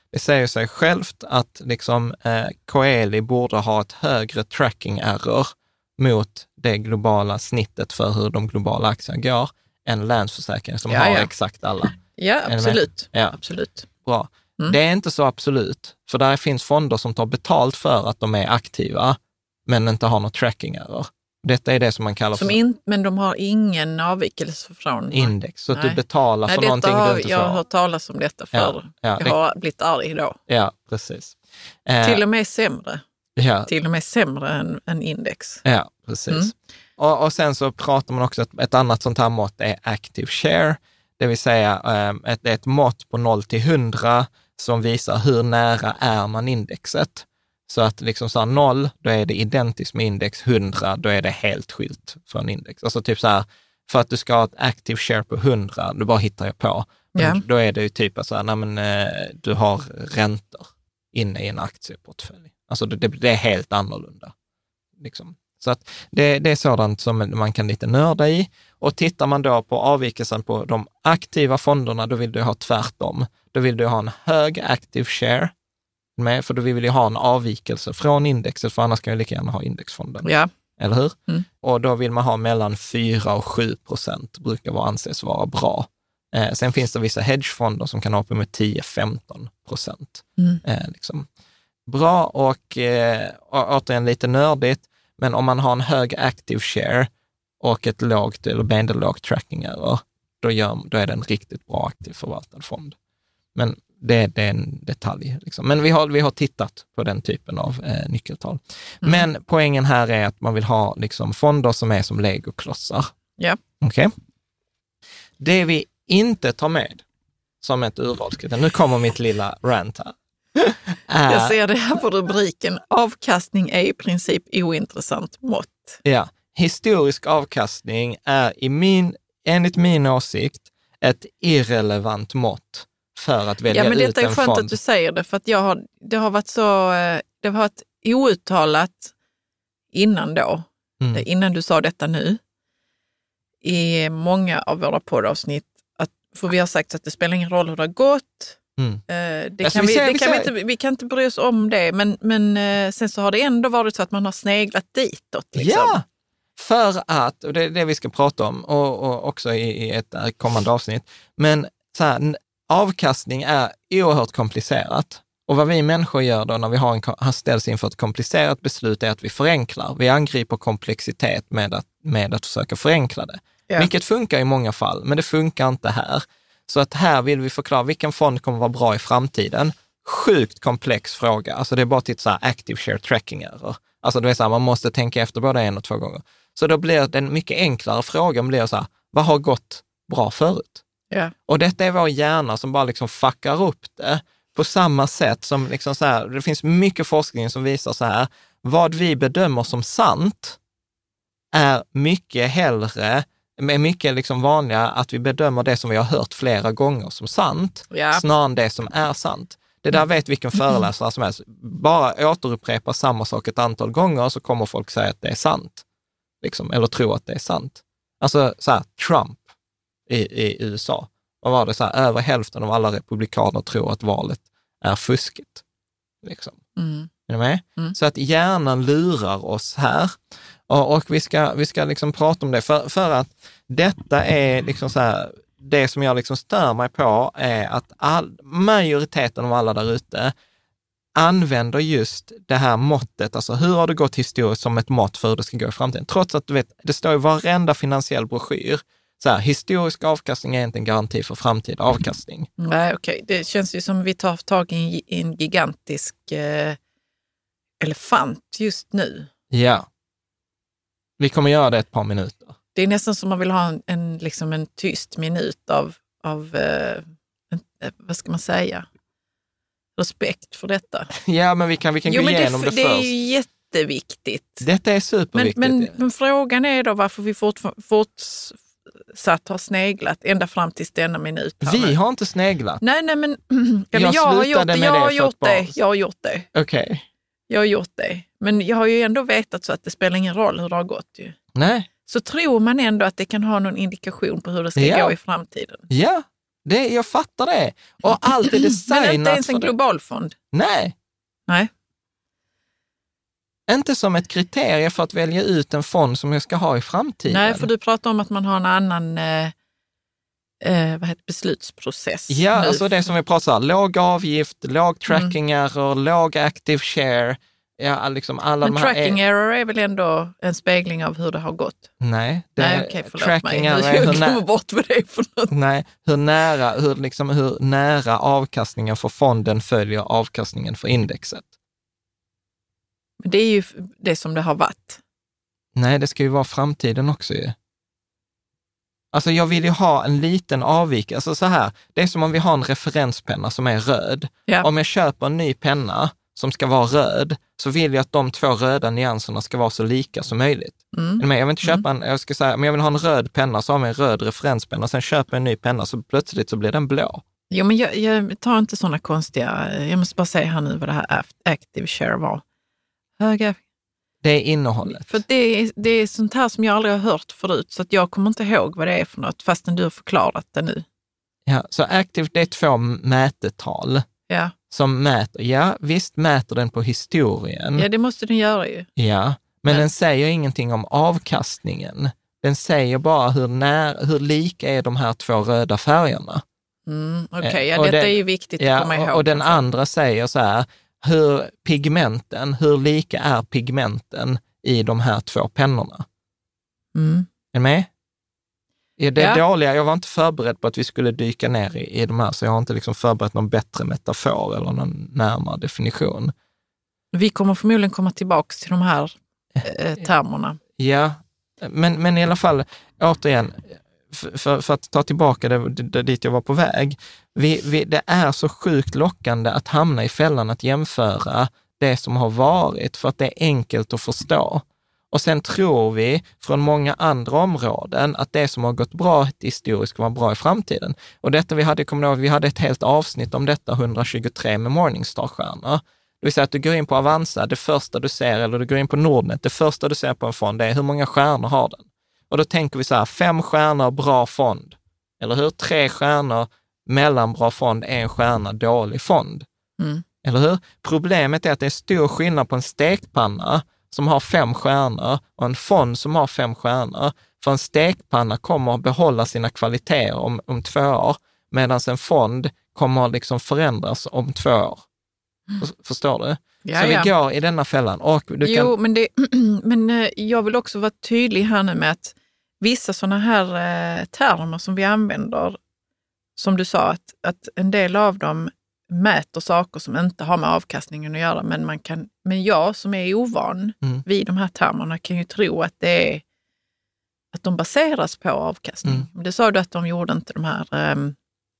Det säger sig självt att liksom, eh, Coeli borde ha ett högre tracking error mot det globala snittet för hur de globala aktierna går än Länsförsäkringen som ja, har ja. exakt alla. Ja, absolut. Ja. absolut. Bra. Mm. Det är inte så absolut, för där finns fonder som tar betalt för att de är aktiva, men inte har något tracking error. Detta är det som man kallar som för in, men de har ingen avvikelse från index, så att Nej. du betalar Nej, för detta någonting har, du inte jag får. har hört talas om detta förr. Ja, ja, jag det, har blivit arg då. ja precis. Eh, Till och med sämre. ja, Till och med sämre än, än index. ja, precis. Mm. Och, och sen så pratar man också, ett, ett annat sånt här mått är active share, det vill säga eh, ett, ett mått på noll till hundra som visar hur nära är man indexet. Så att liksom så här noll, då är det identiskt med index, hundra, då är det helt skilt från index. Alltså typ så här, för att du ska ha ett active share på hundra, då bara hittar jag på. Ja. Då är det ju typ så här, nej men eh, du har räntor inne i en aktieportfölj. Alltså det, det är helt annorlunda. Liksom. Så att det, det är sådant som man kan lite nörda i. Och tittar man då på avvikelsen på de aktiva fonderna, då vill du ha tvärtom. Då vill du ha en hög active share med, för då vill vi ha en avvikelse från indexet, för annars kan vi lika gärna ha indexfonden. Ja. Eller hur? Mm. Och då vill man ha mellan fyra och sju procent, brukar vara, anses vara bra. Eh, sen finns det vissa hedgefonder som kan ha upp med tio till femton procent. Mm. Eh, liksom. Bra och eh, återigen lite nördigt, men om man har en hög active share och ett lågt eller medelågt tracking error, då, gör, då är det en riktigt bra aktiv förvaltad fond. Men det, det är en detalj. Liksom. Men vi har, vi har tittat på den typen av eh, nyckeltal. Mm. Men poängen här är att man vill ha liksom, fonder som är som legoklossar. Ja. Okej. Okay. Det vi inte tar med som ett urvalskriterium, nu kommer mitt lilla rant här. Är, Jag ser det här på rubriken. Avkastning är i princip ointressant mått. Ja, historisk avkastning är i min, enligt min åsikt ett irrelevant mått för att välja ja, men ut detta är en skönt fond. att du säger det, för att jag har, det har varit så, det har varit outtalat innan då, Mm. innan du sa detta nu, i många av våra poddavsnitt, att, för vi har sagt att det spelar ingen roll hur det har gått. Mm. Eh, det Alltså, kan vi vi, ser- det vi kan vi, ser- inte, vi kan inte bry oss om det, men, men eh, sen så har det ändå varit så att man har sneglat ditåt. Liksom. Ja, för att, och det är det vi ska prata om och, och också i, i ett kommande avsnitt, men så här, avkastning är oerhört komplicerat. Och vad vi människor gör då när vi har, en, har ställs inför ett komplicerat beslut är att vi förenklar. Vi angriper komplexitet med att, med att försöka förenkla det. Ja. Vilket funkar i många fall, men det funkar inte här. Så att här vill vi förklara vilken fond kommer vara bra i framtiden. Sjukt komplex fråga. Alltså det är bara till så här active share tracking error. Alltså det är så här, man måste tänka efter både en och två gånger. Så då blir det en mycket enklare fråga, blir så här, vad har gått bra förut? Ja. Och detta är vår hjärna som bara liksom fuckar upp det på samma sätt som liksom så här, det finns mycket forskning som visar så här, vad vi bedömer som sant är mycket hellre, är mycket liksom vanligare att vi bedömer det som vi har hört flera gånger som sant, Ja. snarare än det som är sant. Det där vet vilken föreläsare som helst. Bara återupprepa samma sak ett antal gånger så kommer folk säga att det är sant. Liksom, eller tro att det är sant. Alltså så här, Trump i, i U S A. Vad var det så här, över hälften av alla republikaner tror att valet är fuskigt. Liksom. Mm. Är du med? Mm. Så att hjärnan lurar oss här. Och, och vi ska, vi ska liksom prata om det. För, för att detta är liksom så här, det som jag liksom stör mig på är att all, majoriteten av alla där ute använder just det här måttet. Alltså hur har det gått historiskt som ett mått för hur det ska gå i framtiden. Trots att du vet, det står i varenda finansiell broschyr. Så här, historisk avkastning är inte en garanti för framtida avkastning. Nej, okej. Det känns ju som vi tar tag i en, en gigantisk eh, elefant just nu. Ja. Vi kommer göra det ett par minuter. Det är nästan som man vill ha en, en, liksom en tyst minut av, av eh, en, eh, vad ska man säga, respekt för detta. Ja, men vi kan, vi kan Jo, gå men igenom det, det, det först. är ju jätteviktigt. Detta är Men, superviktigt. men, men frågan är då varför vi fort, fortsatt har sneglat ända fram till denna minut. Här Vi nu. har inte sneglat. Nej, nej, men eller Jag jag, har slutade gjort det. med Jag det har för gjort ett par- det. Jag har gjort det. Okej. Jag har gjort det. Men jag har ju ändå vetat så att det spelar ingen roll hur det har gått ju. Nej. Så tror man ändå att det kan ha någon indikation på hur det ska Ja. gå i framtiden. Ja. Det, jag fattar det. Och allt är designat. Men inte ens en för global det. fond? Nej. Nej. Inte som ett kriterie för att välja ut en fond som jag ska ha i framtiden. Nej, för du pratar om att man har en annan eh, eh, vad heter, beslutsprocess. Ja, nu. alltså det som vi pratar om, låg avgift, låg tracking error, mm. låg active share. Ja, liksom alla Men de här tracking är... error är väl ändå en spegling av hur det har gått? Nej, det Nej, är okej, förlåt tracking mig. error är Jag hur, glömmer nä... bort vad det är för något. Nej, hur nära, hur, liksom, hur nära avkastningen för fonden följer avkastningen för indexet. Men det är ju det som det har varit. Nej, det ska ju vara framtiden också ju. Alltså jag vill ju ha en liten avvikelse. Alltså så här, det är som om vi har en referenspenna som är röd. Ja. Om jag köper en ny penna som ska vara röd, så vill jag att de två röda nyanserna ska vara så lika som möjligt. Mm. Men jag vill inte köpa en, jag ska säga, men jag vill ha en röd penna, så har jag en röd referenspenna, sen köper jag en ny penna, så plötsligt så blir den blå. Jo, men jag, jag tar inte sådana konstiga, jag måste bara säga här nu vad det här active share var. Höga. Det är innehållet. För det är, det är sånt här som jag aldrig har hört förut, så att jag kommer inte ihåg vad det är för något, fastän du har förklarat det nu. Ja, så active, det är två mätetal. Ja. Som mäter, ja visst mäter den på historien. Ja, det måste den göra ju. Ja, men, men den säger ingenting om avkastningen. Den säger bara hur, när, hur lika är de här två röda färgerna. Mm, Okej, okay. ja, och detta den, är ju viktigt ja, att komma ihåg. Och, och den andra säger så här, hur pigmenten, hur lika är pigmenten i de här två pennorna? Mm. Är du med? Är det ja. dåliga? Jag var inte förberedd på att vi skulle dyka ner i, i de här, så jag har inte liksom förberett någon bättre metafor eller någon närmare definition. Vi kommer förmodligen komma tillbaka till de här eh, termerna. Ja, men, men i alla fall, återigen, för, för, för att ta tillbaka det, det dit jag var på väg. Vi, vi, det är så sjukt lockande att hamna i fällan att jämföra det som har varit, för att det är enkelt att förstå. Och sen tror vi från många andra områden att det som har gått bra historiskt ska vara bra i framtiden. Och detta vi hade, kommer ihåg, vi hade ett helt avsnitt om detta, etthundratjugotre med Morningstar-stjärnor. Det vill säga att du går in på Avanza, det första du ser, eller du går in på Nordnet, det första du ser på en fond, det är hur många stjärnor har den. Och då tänker vi så här, fem stjärnor, bra fond. Eller hur? Tre stjärnor, mellanbra fond, en stjärna, dålig fond. Mm. Eller hur? Problemet är att det är stor skillnad på en stekpanna som har fem stjärnor och en fond som har fem stjärnor. För en stekpanna kommer att behålla sina kvaliteter om, om två år, medan en fond kommer att liksom förändras om två år. Mm. Förstår du? Ja, Så vi ja. går i denna fällan. Och du jo, kan... men, det, men jag vill också vara tydlig här nu med att vissa sådana här eh, termer som vi använder, som du sa, att, att en del av dem mäter saker som inte har med avkastningen att göra, men, man kan, men jag som är ovan Mm. vid de här termerna kan ju tro att det är att de baseras på avkastning. Mm. Det sa du att de gjorde inte de här, um,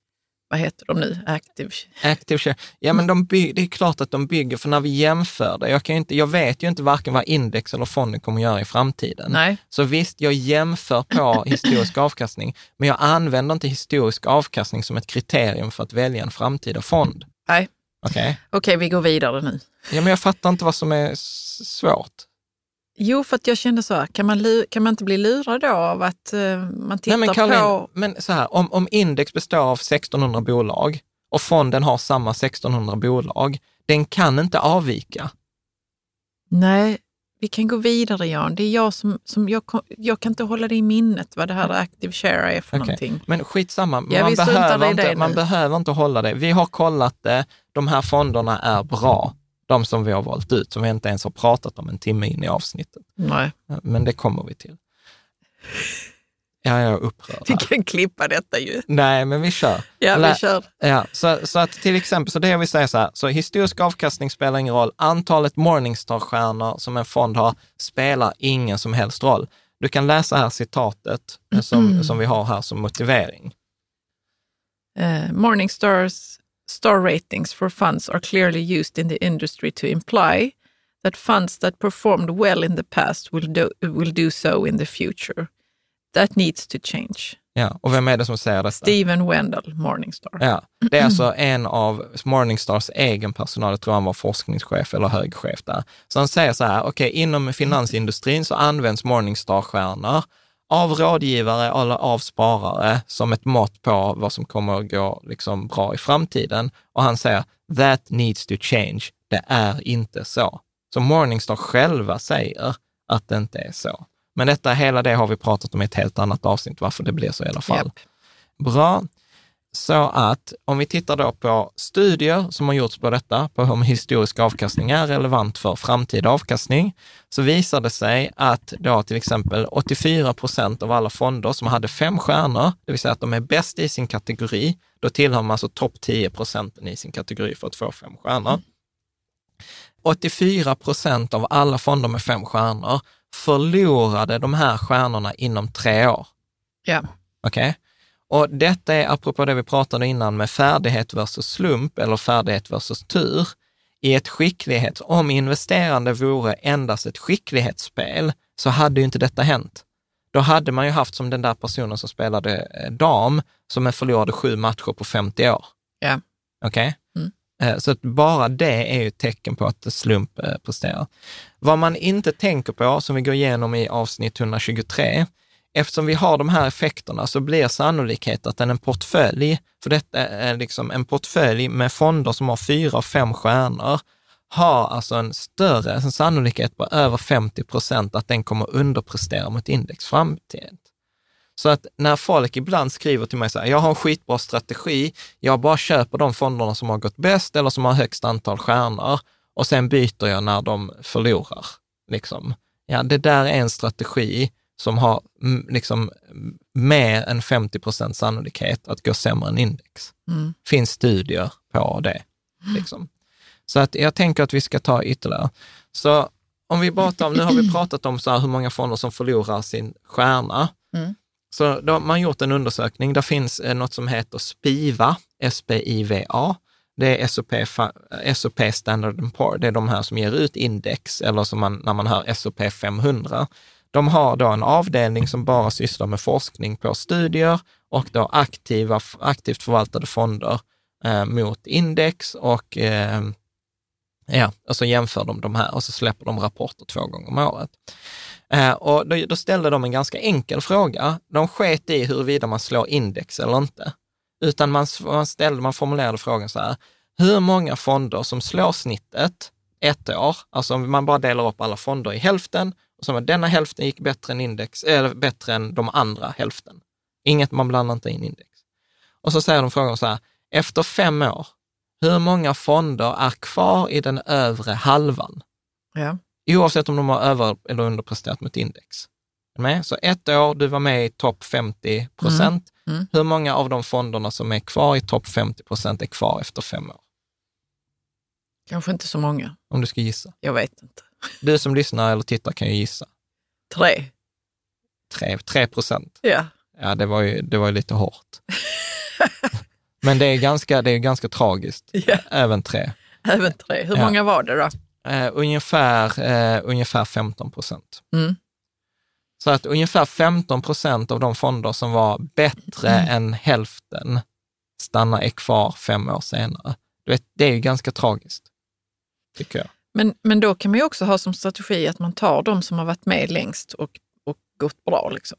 vad heter de nu? Active. Active share. Ja, men de by- det är klart att de bygger, för när vi jämför det, jag, kan ju inte, jag vet ju inte varken vad index eller fonden kommer göra i framtiden. Nej. Så visst, jag jämför på historisk avkastning, men jag använder inte historisk avkastning som ett kriterium för att välja en framtida fond. Nej. Okej, okay. Okej, okay, vi går vidare nu. Ja, men jag fattar inte vad som är s- svårt. Jo, för att jag kände så här, kan man, lu- kan man inte bli lurad då av att uh, man tittar Nej, men Caroline, på... Men så här, om, om index består av sextonhundra bolag och fonden har samma sextonhundra bolag, den kan inte avvika. Nej, vi kan gå vidare, Jan. Det är jag som, som jag, jag kan inte hålla det i minnet vad det här active share är för Okay. någonting. Men skitsamma, Ja, man, vi behöver i det inte, man nu. behöver inte hålla det. Vi har kollat det, de här fonderna är bra. De som vi har valt ut, som vi inte ens har pratat om en timme in i avsnittet. Nej. Men det kommer vi till. Ja, jag är upprörd. Vi kan klippa detta ju. Nej, men vi kör. Ja, Lä- vi kör. Ja, så, så att till exempel, så det jag vill säga så här, så historisk avkastning spelar ingen roll. Antalet Morningstar-stjärnor som en fond har spelar ingen som helst roll. Du kan läsa här citatet mm. som, som vi har här som motivering. Uh, Morningstar's star ratings for funds are clearly used in the industry to imply that funds that performed well in the past will do, will do so in the future. That needs to change. Ja, och vem är det som säger detta? Stephen Wendell, Morningstar. Ja, det är alltså en av Morningstars egen personal, jag tror han var forskningschef eller högchef där. Så han säger så här, okej, okay, inom finansindustrin så används Morningstar-stjärnor av rådgivare eller av sparare som ett mått på vad som kommer att gå liksom bra i framtiden. Och han säger, that needs to change. Det är inte så. Så Morningstar själva säger att det inte är så. Men detta, hela det har vi pratat om i ett helt annat avsnitt, varför det blir så i alla fall. Yep. Bra. Så att om vi tittar då på studier som har gjorts på detta, på hur historisk avkastning är relevant för framtida avkastning, så visar det sig att då till exempel åttiofyra procent av alla fonder som hade fem stjärnor, det vill säga att de är bäst i sin kategori, då tillhör man alltså topp tio procent i sin kategori för att få fem stjärnor. Mm. åttiofyra procent av alla fonder med fem stjärnor förlorade de här stjärnorna inom tre år. Ja. Okej? Okay? Och detta är apropå det vi pratade innan med färdighet versus slump eller färdighet versus tur. I ett skicklighet, om investerande vore endast ett skicklighetsspel, så hade ju inte detta hänt. Då hade man ju haft som den där personen som spelade dam som förlorade sju matcher på femtio år. Ja. Okej? Okay? Mm. Så att bara det är ju ett tecken på att slump presterar. Vad man inte tänker på, som vi går igenom i avsnitt etthundratjugotre, eftersom vi har de här effekterna så blir sannolikhet att en portfölj, för detta är liksom en portfölj med fonder som har fyra och fem stjärnor, har alltså en större en sannolikhet på över femtio procent att den kommer underprestera mot index framtid. Så att när folk ibland skriver till mig så här, jag har en skitbra strategi, jag bara köper de fonderna som har gått bäst eller som har högst antal stjärnor och sen byter jag när de förlorar. Liksom. Ja, det där är en strategi som har liksom mer än femtio procent sannolikhet att gå sämre än index. Mm. Finns studier på det. Liksom. Så att jag tänker att vi ska ta ytterligare. Så om vi pratar om, nu har vi pratat om så här hur många fonder som förlorar sin stjärna. Mm. Så då har man gjort en undersökning. Där finns något som heter SPIVA, S P I V A. Det är S och P, S och P Standard and Poor. Det är de här som ger ut index, eller som man, när man hör S och P femhundra. De har då en avdelning som bara sysslar med forskning på studier och då aktiva, aktivt förvaltade fonder eh, mot index och eh, ja, och så jämför de de här och så släpper de rapporter två gånger om året. Eh, och då, då ställde de en ganska enkel fråga. De sket i huruvida man slår index eller inte. Utan man, man, ställde, man formulerade frågan så här. Hur många fonder som slår snittet ett år, alltså om man bara delar upp alla fonder i hälften, och så att denna hälften gick bättre än index, eller bättre än de andra hälften. Inget, man blandar inte in index. Och så säger de frågan så här, efter fem år, hur många fonder är kvar i den övre halvan? Ja. Oavsett om de har över- eller underpresterat mot index. Med? Så ett år, du var med i topp femtio procent. Mm. Mm. Hur många av de fonderna som är kvar i topp femtio procent är kvar efter fem år? Kanske inte så många. Om du ska gissa. Jag vet inte. Du som lyssnar eller tittar kan ju gissa. Tre. Tre, tre procent. Ja. Ja, det var ju, det var ju lite hårt. Men det är ganska, det är ganska tragiskt. Ja. Även tre. Även tre. Hur ja. många var det då? Uh, ungefär, uh, ungefär femton procent. Mm. Så att ungefär femton procent av de fonder som var bättre mm. än hälften stannar är kvar fem år senare. Du vet, det är ju ganska tragiskt, tycker jag. Men, men då kan man ju också ha som strategi att man tar de som har varit med längst och, och gått bra. Liksom.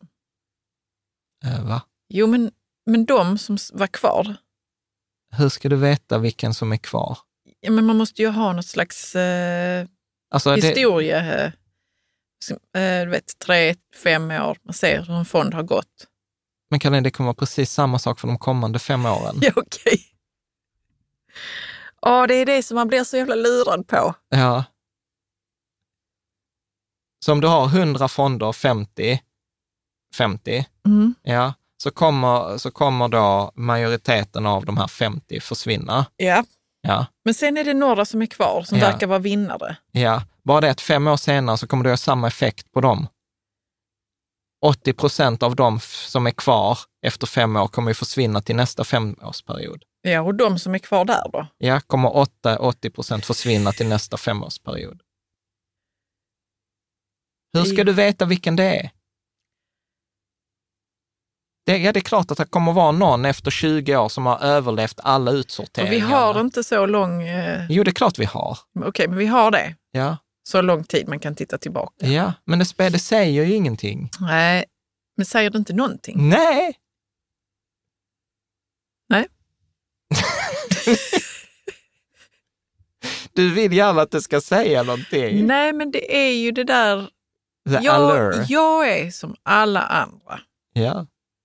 Uh, va? Jo, men, men de som var kvar. Hur ska du veta vilken som är kvar? Ja, men man måste ju ha något slags eh, alltså, historia. Det... Eh, du vet, tre, fem år. Man ser hur en fond har gått. Men kan det komma precis samma sak för de kommande fem åren? Ja, okej. Okay. Ja, det är det som man blir så jävla lurad på. Ja. Så om du har hundra fonder, femtio, femtio, mm. ja, så kommer, så kommer då majoriteten av de här femtio försvinna. Ja. Ja. Men sen är det några som är kvar som ja. verkar vara vinnare. Ja, bara det att fem år senare så kommer du ha samma effekt på dem. åttio procent av dem som är kvar efter fem år kommer ju försvinna till nästa femårsperiod. Ja, och de som är kvar där då? Ja, kommer åttio procent försvinna till nästa femårsperiod. Hur ska du veta vilken det är? Det, ja, det är klart att det kommer vara någon efter tjugo år som har överlevt alla utsorteringar. Och vi har inte så lång... Eh... Jo, det är klart vi har. Okej, okay, men vi har det. Ja. Så lång tid man kan titta tillbaka. Ja, men det, det säger ju ingenting. Nej, Men säger du inte någonting? Nej! Nej. Du vill gärna att det ska säga någonting. Nej, men det är ju det där... The jag, allure. jag är som alla andra. Ja.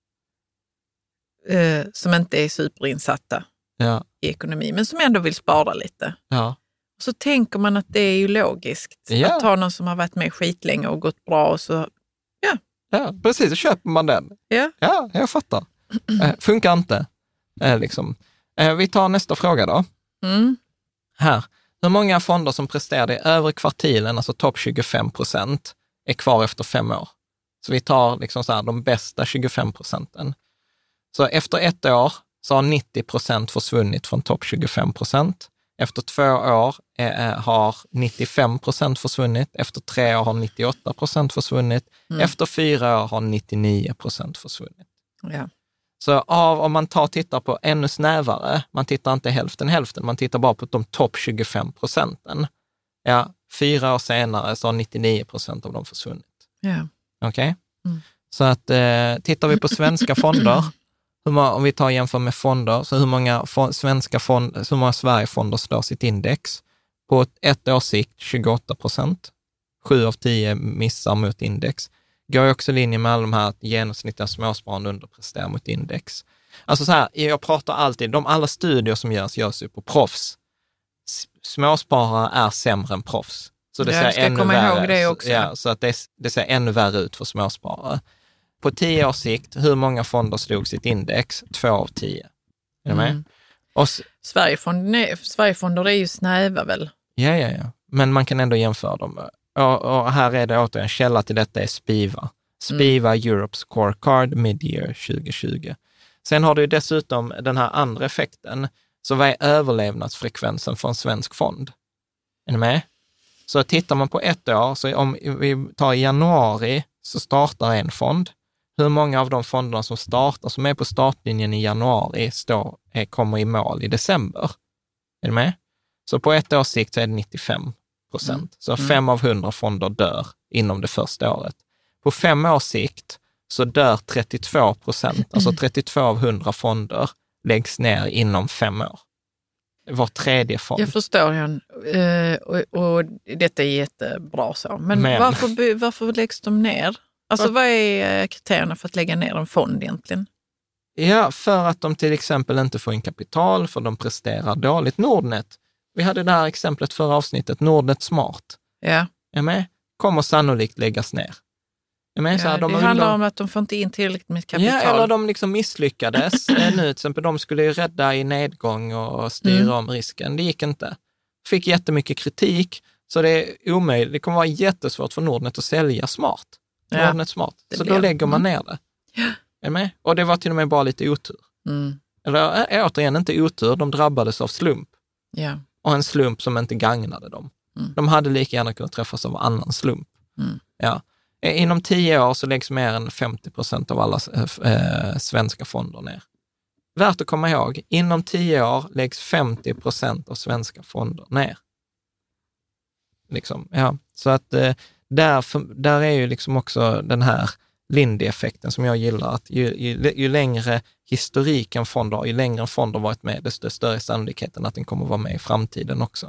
Eh, som inte är superinsatta Ja. i ekonomi, men som ändå vill spara lite. Ja. Så tänker man att det är ju logiskt. Ja. Att ta någon som har varit med skitlänge och gått bra och så... Ja, precis. Så köper man den. Ja. Ja, jag fattar. Eh, funkar inte. Eh, liksom. eh, vi tar nästa fråga då. Mm. Här. Hur många fonder som presterade i övre kvartilen, alltså topp tjugofem procent, är kvar efter fem år? Så vi tar liksom så här, de bästa tjugofem procenten. Så efter ett år så har nittio procent försvunnit från topp tjugofem procent. Efter två år eh, har nittiofem procent försvunnit. Efter tre år har nittioåtta procent försvunnit. Mm. Efter fyra år har nittionio procent försvunnit. Ja. Så av, om man tar tittar på ännu snävare, man tittar inte hälften hälften, man tittar bara på de topp tjugofem procenten. Ja, fyra år senare så har nittionio procent av dem försvunnit. Ja. Okej? Okay? Mm. Så att eh, tittar vi på svenska fonder, hur många, om vi tar jämför med fonder, så hur många fond, svenska fonder, hur många Sverigefonder slår sitt index? På ett, ett års sikt tjugoåtta procent. Sju av tio missar mot index. Går ju också i linje med alla de här att genomsnittliga småsparande underpresterar mot index. Alltså så här, jag pratar alltid, de alla studier som görs, görs ju på proffs. Småsparare är sämre än proffs. Så det jag ser ännu komma värre, ihåg det också. Så, ja, så att det, det ser ännu värre ut för småsparare. På tio års sikt, hur många fonder slog sitt index? Två av tio. Är du med? Mm. Och, Sverigefonder, Sverigefonder är ju snäva väl? ja, ja, ja. Men man kan ändå jämföra dem. Och, och här är det återigen, källa till detta är Spiva. Spiva mm. Europe Scorecard Mid-Year tjugo tjugo. Sen har du ju dessutom den här andra effekten. Så vad är överlevnadsfrekvensen för en svensk fond? Är ni med? Så tittar man på ett år, så om vi tar i januari så startar en fond. Hur många av de fonderna som startar, som är på startlinjen i januari, står, är, kommer i mål i december? Är ni med? Så på ett års sikt så är det nittiofem procent. Mm. Så fem av hundra fonder dör inom det första året. På fem års sikt så dör trettiotvå procent, alltså trettiotvå av hundra fonder läggs ner inom fem år. Var tredje fond. Jag förstår, Jan. Uh, och, och detta är jättebra så. Men, Men. Varför, varför läggs de ner? Alltså vad är kriterierna för att lägga ner en fond egentligen? Ja, för att de till exempel inte får in kapital, för de presterar dåligt. Nordnet, vi hade det här exemplet förra avsnittet, Nordnet Smart. Ja. Är med? Kommer sannolikt läggas ner. Är med? Ja, så här, de det handlar under... om att de får inte in tillräckligt med kapital. Ja, eller de liksom misslyckades. nu till exempel, de skulle ju rädda i nedgång och styra mm. om risken. Det gick inte. Fick jättemycket kritik, så det är omöjligt. Det kommer vara jättesvårt för Nordnet att sälja Smart. Ja, Nordnet Smart. Så då lägger man ner det. Ja. Är med? Och det var till och med bara lite otur. Mm. Eller äh, återigen inte otur, de drabbades av slump. Ja. Och en slump som inte gagnade dem. Mm. De hade lika gärna kunnat träffas av annan slump. Mm. Ja. Inom tio år så läggs mer än femtio procent av alla äh, svenska fonder ner. Värt att komma ihåg, inom tio år läggs femtio procent av svenska fonder ner. Liksom, ja. Så att äh, där, där är ju liksom också den här Lindy-effekten som jag gillar, att ju, ju, ju längre historiken fonder, ju längre en fond har varit med, desto större sannolikheten att den kommer vara med i framtiden också.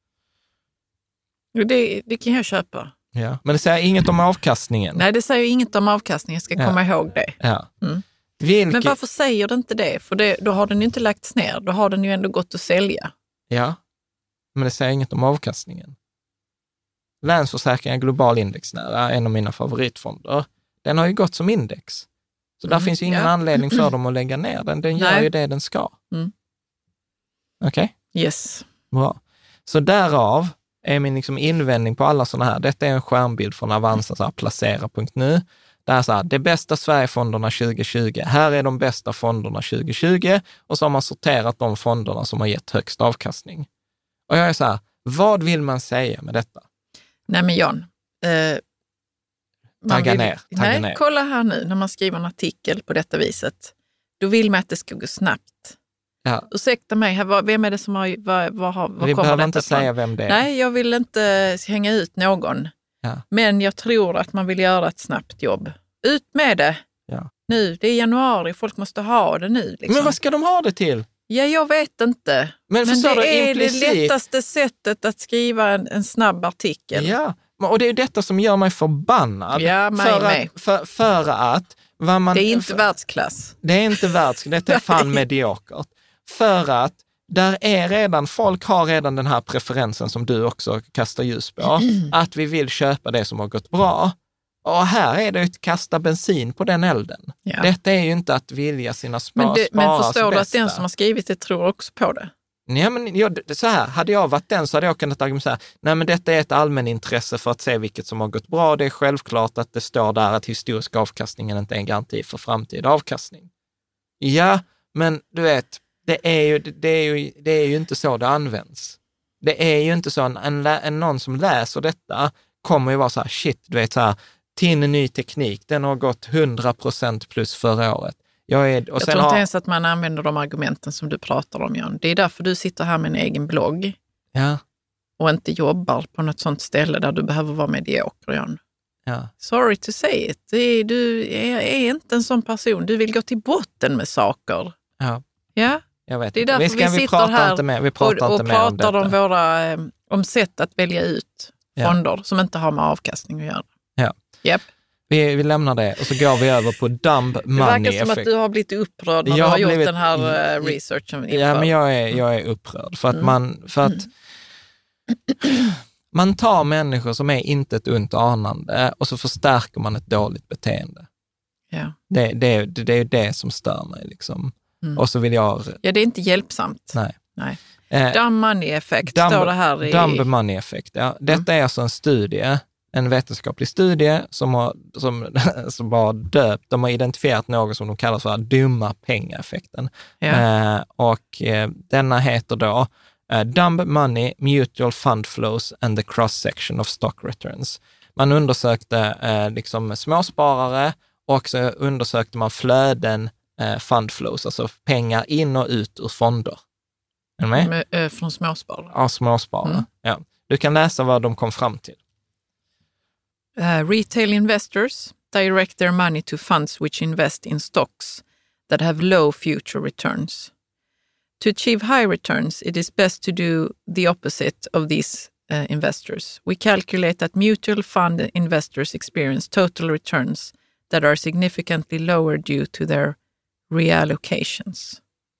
Det, det kan jag köpa. Ja, men det säger inget om avkastningen. Nej, det säger inget om avkastningen. Jag ska ja. komma ihåg det. Ja. Mm. Vilke... Men varför säger det inte det? För det, då har den ju inte lagts ner. Då har den ju ändå gått att sälja. Ja, men det säger inget om avkastningen. Länsförsäkringar global indexnära, en av mina favoritfonder, den har ju gått som index. Så där mm, finns ju ingen ja. anledning för dem att lägga ner den. Den gör Nej. ju det den ska. Mm. Okej? Okay? Yes. Bra. Så därav är min liksom invändning på alla sådana här. Detta är en skärmbild från Avanza, så här, placera punkt nu. Det är så här, det bästa Sverigefonderna tjugo tjugo. Här är de bästa fonderna tjugo tjugo. Och så har man sorterat de fonderna som har gett högst avkastning. Och jag är så här, vad vill man säga med detta? Nej men Jan, eh, tagga vill, ner. Tagga nej, ner. Kolla här nu, när man skriver en artikel på detta viset. Då vill man att det ska gå snabbt. Ja. Ursäkta mig, vem är det som har... Vad, vad, vad Vi behöver inte från? säga vem det är. Nej, jag vill inte hänga ut någon. Ja. Men jag tror att man vill göra ett snabbt jobb. Ut med det. Ja. Nu, det är januari, folk måste ha det nu. Liksom. Men vad ska de ha det till? Ja, jag vet inte. Men, Men det du, är implicit... det lättaste sättet att skriva en, en snabb artikel. Ja, och det är detta som gör mig förbannad. Ja, mig för, med. att, för, för att... Vad man, det är inte för, världsklass. Det är inte världsklass, det är fan mediokert. För att där är redan, folk har redan den här preferensen som du också kastar ljus på. Mm. Att vi vill köpa det som har gått bra. Och här är det att kasta bensin på den elden. Ja. Detta är ju inte att vilja sina spar, men, det, men förstår du bästa. Att den som har skrivit det tror också på det? Nej, men jag, så här, hade jag varit den så hade jag kunnat argumentera, nej men detta är ett allmänintresse för att se vilket som har gått bra. Det är självklart att det står där att historisk avkastningen inte är en garanti för framtida avkastning. Ja, men du vet, det är ju, det är ju, det är ju inte så det används. Det är ju inte så, en, en, en någon som läser detta kommer ju vara så här, shit, du vet så här, till en ny teknik, den har gått hundra procent plus förra året. Jag, är, och jag sen tror inte har... ens att man använder de argumenten som du pratar om, Jan. Det är därför du sitter här med en egen blogg ja. och inte jobbar på något sånt ställe där du behöver vara medioker, Jan. Ja. Sorry to say it. Det är, du är, är inte en sån person. Du vill gå till botten med saker. Ja. Ja? Jag vet. Det är därför vi, ska, vi, vi sitter pratar här inte mer, vi pratar och, inte och mer om pratar detta. om, våra, om sätt att välja ut fonder ja. som inte har med avkastning att göra. Ja. Yep. Vi, vi lämnar det och så går vi över på dumb money. Det verkar som att du har blivit upprörd när jag du har, har gjort blivit, den här uh, researchen. Inför. Ja, men jag är, jag är upprörd för att mm. man, för att mm. man tar människor som är inte ett ont anande och så förstärker man ett dåligt beteende. Ja. Det, det, det, det är det som stör mig liksom. Mm. Och så vill jag... Ja, det är inte hjälpsamt. Nej. Nej. Eh, dumb money effect står det här i... Dumb money effect, ja. Detta mm. är alltså en studie, en vetenskaplig studie som har, som, som har döpt, de har identifierat något som de kallar för dumma pengaeffekten. Ja. Eh, och eh, denna heter då eh, Dumb Money, Mutual Fund Flows and the Cross-Section of Stock Returns. Man undersökte eh, liksom småsparare och så undersökte man flöden eh, fund flows, alltså pengar in och ut ur fonder. Är du med? med äh, från småsparare? Ja, småsparare. Mm. Ja. Du kan läsa vad de kom fram till. Uh, retail investors direct their money to funds which invest in stocks that have low future returns. To achieve high returns, it is best to do the opposite of these uh, investors. We calculate that mutual fund investors experience total returns that are significantly lower due to their reallocations.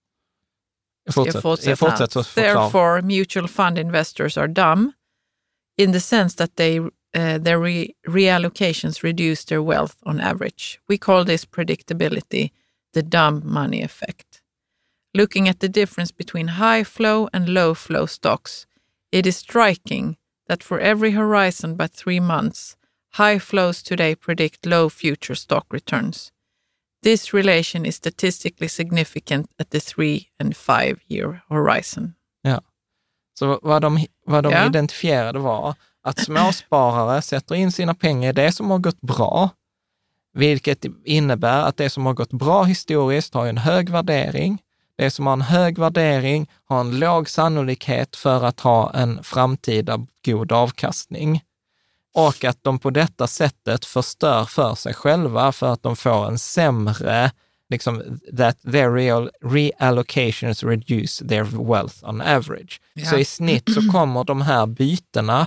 Fortsätt, fortsätt, fortsätt så Therefore, mutual fund investors are dumb in the sense that they Uh, their re- reallocations reduce their wealth on average. We call this predictability the dumb money effect. Looking at the difference between high flow and low flow stocks, it is striking that for every horizon but three months, high flows today predict low future stock returns. This relation is statistically significant at the three and five year horizon. Ja, så vad de, vad de ja. identifierade var att småsparare sätter in sina pengar i det som har gått bra, vilket innebär att det som har gått bra historiskt har en hög värdering. Det som har en hög värdering har en låg sannolikhet för att ha en framtida god avkastning. Och att de på detta sättet förstör för sig själva för att de får en sämre, liksom, that their real reallocations reduce their wealth on average. Ja. Så i snitt så kommer de här bytena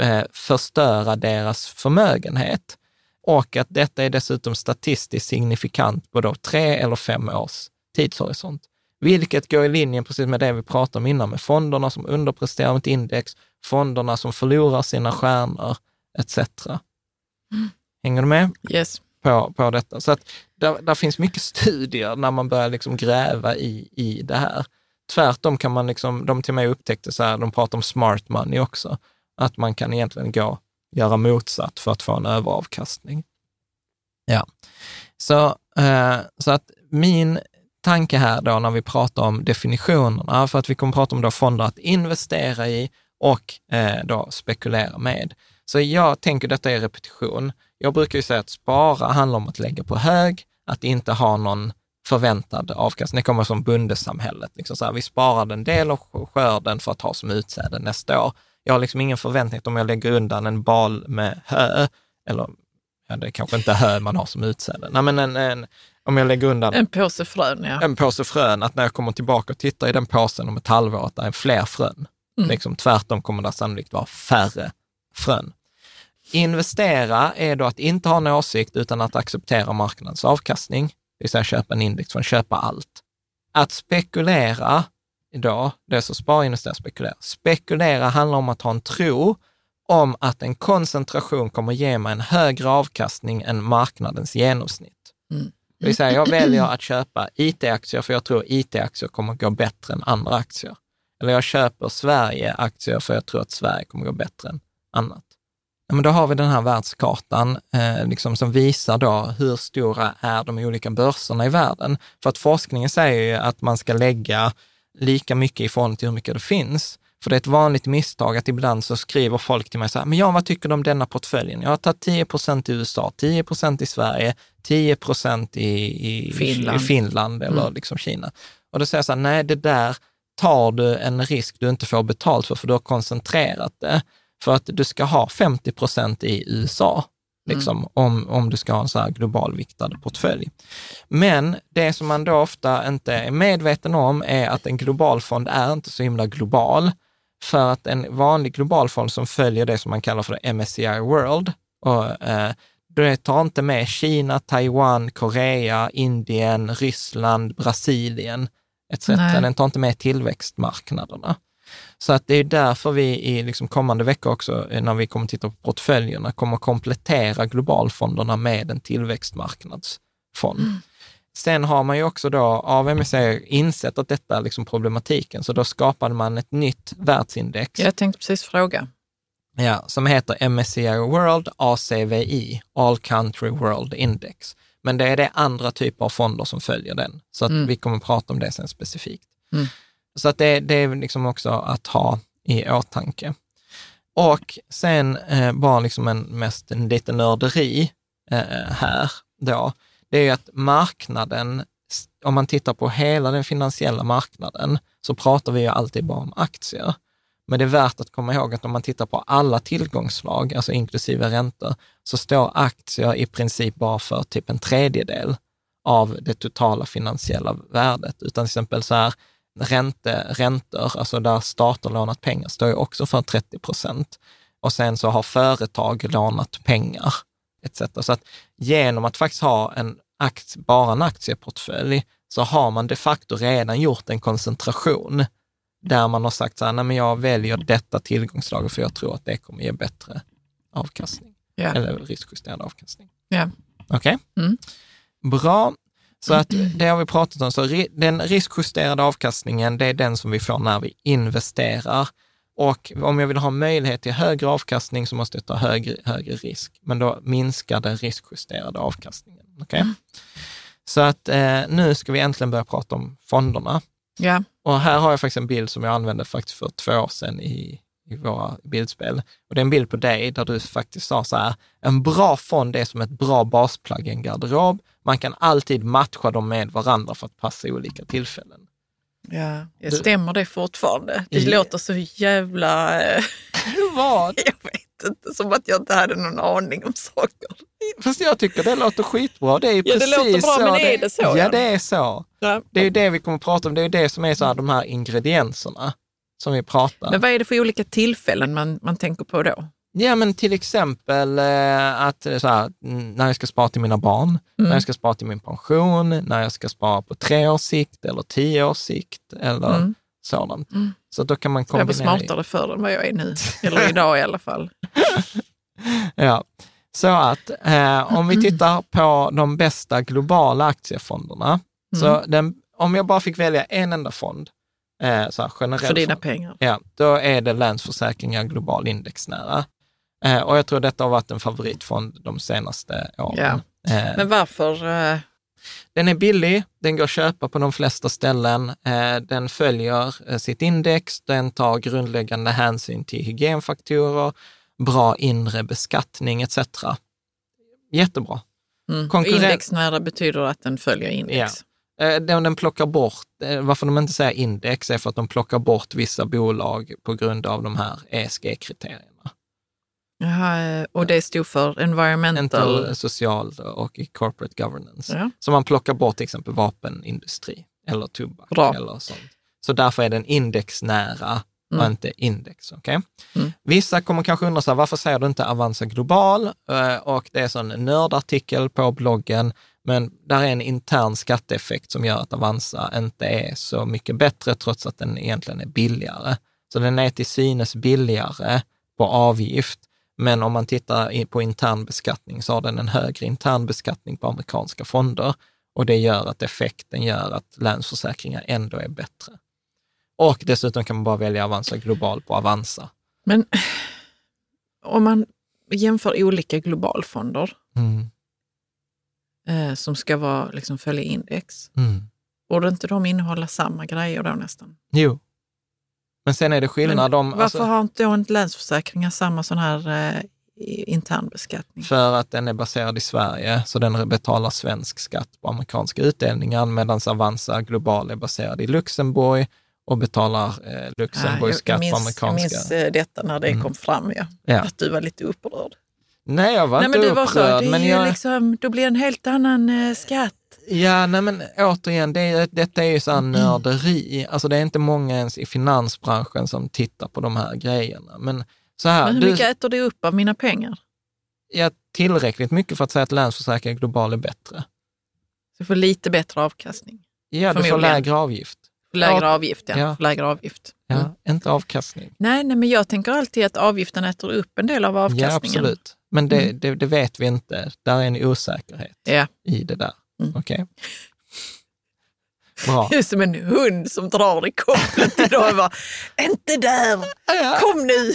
förstöra deras förmögenhet och att detta är dessutom statistiskt signifikant på då tre eller fem års tidshorisont. Vilket går i linjen precis med det vi pratade om innan med fonderna som underpresterar ett index, fonderna som förlorar sina stjärnor et cetera. Mm. Hänger du med? Yes. På, på detta? Så att där, där finns mycket studier när man börjar liksom gräva i, i det här. Tvärtom kan man liksom, de till mig upptäckte så här, de pratar om smart money också. Att man kan egentligen gå göra motsatt för att få en överavkastning. Ja, så, eh, så att min tanke här då när vi pratar om definitionerna, för att vi kommer prata om då fonder att investera i och eh, då spekulera med. Så jag tänker detta är repetition. Jag brukar ju säga att spara handlar om att lägga på hög, att inte ha någon förväntad avkastning. Det kommer som bondesamhället. Liksom så här, vi sparar en del av skörden för att ha som utsäde nästa år. Jag har liksom ingen förväntning om jag lägger undan en bal med hö eller ja, det är kanske inte hö man har som utsäde. Nej, men en, en, om jag lägger undan en påse frön, ja. En påse frön, att när jag kommer tillbaka och tittar i den påsen om ett halvår, att det är fler frön. Mm. Liksom, tvärtom kommer det sannolikt vara färre frön. Investera är då att inte ha en åsikt utan att acceptera marknadens avkastning. Det vill säga köpa en index från köpa allt. Att spekulera idag, det är så spara, investera, spekulera. Spekulera handlar om att ha en tro om att en koncentration kommer ge mig en högre avkastning än marknadens genomsnitt. Mm. Det vill säga, jag väljer att köpa I T-aktier för jag tror I T-aktier kommer gå bättre än andra aktier. Eller jag köper Sverige-aktier för jag tror att Sverige kommer gå bättre än annat. Ja, men då har vi den här världskartan eh, liksom som visar då hur stora är de olika börserna i världen. För att forskningen säger ju att man ska lägga lika mycket i förhållande till hur mycket det finns. För det är ett vanligt misstag att ibland så skriver folk till mig så här, men ja, vad tycker du om denna portföljen? Jag har tagit tio procent i U S A, tio procent i Sverige, tio procent i, i Finland, i Finland eller mm. liksom Kina. Och då säger jag så här, nej, det där tar du en risk du inte får betalt för, för du har koncentrerat det. För att du ska ha femtio procent i U S A, liksom, mm. om, om du ska ha en så här global viktad portfölj. Men det som man då ofta inte är medveten om är att en global fond är inte så himla global. För att en vanlig global fond som följer det som man kallar för M S C I World, och eh, det tar inte med Kina, Taiwan, Korea, Indien, Ryssland, Brasilien et cetera. Den tar inte med tillväxtmarknaderna. Så att det är därför vi i liksom kommande vecka också, när vi kommer titta på portföljerna, kommer komplettera globalfonderna med en tillväxtmarknadsfond. Mm. Sen har man ju också då av M S C I insett att detta är liksom problematiken, så då skapade man ett nytt världsindex. Jag tänkte precis fråga. Ja, som heter M S C I World A C V I, All Country World Index. Men det är det andra typer av fonder som följer den. Så att mm. vi kommer att prata om det sen specifikt. Mm. Så att det, det är liksom också att ha i åtanke. Och sen eh, bara liksom en mest en liten nörderi eh, här då. Det är ju att marknaden, om man tittar på hela den finansiella marknaden, så pratar vi ju alltid bara om aktier. Men det är värt att komma ihåg att om man tittar på alla tillgångsslag, alltså inklusive räntor, så står aktier i princip bara för typ en tredjedel av det totala finansiella värdet. Utan till exempel så här, ränte, räntor, alltså där stater lånat pengar, står ju också för trettio procent. Och sen så har företag lånat pengar, et cetera. Så att genom att faktiskt ha en aktie, bara en aktieportfölj, så har man de facto redan gjort en koncentration där man har sagt så här, nej men jag väljer detta tillgångslag för jag tror att det kommer ge bättre avkastning. Yeah. Eller riskjusterad avkastning. Yeah. Okej? Okay? Mm. Bra. Så att det har vi pratat om. Så den riskjusterade avkastningen, det är den som vi får när vi investerar. Och om jag vill ha möjlighet till högre avkastning så måste jag ta högre, högre risk. Men då minskar den riskjusterade avkastningen. Okay? Mm. Så att eh, nu ska vi äntligen börja prata om fonderna. Ja. Och här har jag faktiskt en bild som jag använde faktiskt för två år sedan i, i våra bildspel. Och det är en bild på dig där du faktiskt sa så här, en bra fond är som ett bra basplagg i en garderob. Man kan alltid matcha dem med varandra för att passa i olika tillfällen. Ja, jag stämmer det fortfarande. Det ja. låter så jävla... Vad? Jag vet inte, som att jag inte hade någon aning om saker. Fast jag tycker det låter skitbra. Det är ju ja, precis det låter bra, så. Men är det så? Ja, ja. det är så. Ja. Det är ju det vi kommer att prata om. Det är ju det som är så här, de här ingredienserna som vi pratar. Men vad är det för olika tillfällen man, man tänker på då? Ja, men till exempel eh, att så här, när jag ska spara till mina barn, mm. när jag ska spara till min pension, när jag ska spara på tre års sikt eller tio års sikt eller mm. sådant. Mm. Så då kan man kombinera. Jag var smartare förr än vad jag är nu, eller idag i alla fall. Ja, så att eh, om vi tittar på de bästa globala aktiefonderna, mm. så den, om jag bara fick välja en enda fond, eh, så här, generell för dina fond, pengar, ja, då är det Länsförsäkringar global indexnära. Eh, och jag tror detta har varit en favoritfond de senaste åren. Ja. Eh, Men varför? Eh... Den är billig, den går att köpa på de flesta ställen, eh, den följer eh, sitt index, den tar grundläggande hänsyn till hygienfaktorer, bra inre beskattning et cetera. Jättebra. Mm. Konkurren- Indexnära betyder att den följer index. Ja. Eh, den, den plockar bort, eh, varför de inte säger index är för att de plockar bort vissa bolag på grund av de här E S G-kriterierna. Jaha, och det stod för environmental... Environmental, social och corporate governance. Ja. Så man plockar bort till exempel vapenindustri eller tobak Bra. eller sånt. Så därför är den indexnära och Mm. inte index. Okay? Mm. Vissa kommer kanske undra så här, varför säger du inte Avanza Global? Och det är så en nördartikel på bloggen, men där är en intern skatteeffekt som gör att Avanza inte är så mycket bättre trots att den egentligen är billigare. Så den är till synes billigare på avgift, men om man tittar på intern beskattning så har den en högre intern beskattning på amerikanska fonder och det gör att effekten gör att Länsförsäkringar ändå är bättre. Och dessutom kan man bara välja Avanza Global på Avanza. Men om man jämför olika globalfonder Mm. eh, som ska vara, liksom, följa index, Mm. borde inte de innehålla samma grejer då nästan? Jo. Men sen är det skillnad om... Varför Alltså, har inte då inte Länsförsäkringar samma sån här eh, intern beskattning? för att den är baserad i Sverige, så den betalar svensk skatt på amerikanska utdelningar, medan Avanza Global är baserad i Luxemburg och betalar eh, Luxemburg Ja, skatt jag minns, på amerikanska... Jag minns eh, detta när det Mm. kom fram, ja. Ja. Att du var lite upprörd. Nej, jag var Nej, inte men du var upprörd. så, det är men ju jag... liksom, då blir det en helt annan eh, skatt. Ja, nej men återigen, det är, detta är ju så här nörderi. Alltså det är inte många ens i finansbranschen som tittar på de här grejerna. Men så här, Men hur du, mycket äter det upp av mina pengar? ja, tillräckligt mycket för att säga att Länsförsäkring Global är bättre. Så jag får lite bättre avkastning. Ja, du får Förmodligen. lägre avgift. Lägre Ja. avgift, ja. Ja. Lägre avgift. Ja, Mm. inte avkastning. Nej, nej, men jag tänker alltid att avgiften äter upp en del av avkastningen. Ja, absolut. Men det, Mm. det, det vet vi inte. Där är en osäkerhet Ja. i det där. Mm. Okej? Bra. Det är som en hund som drar i kopplet idag och bara, inte där, Ja. kom nu.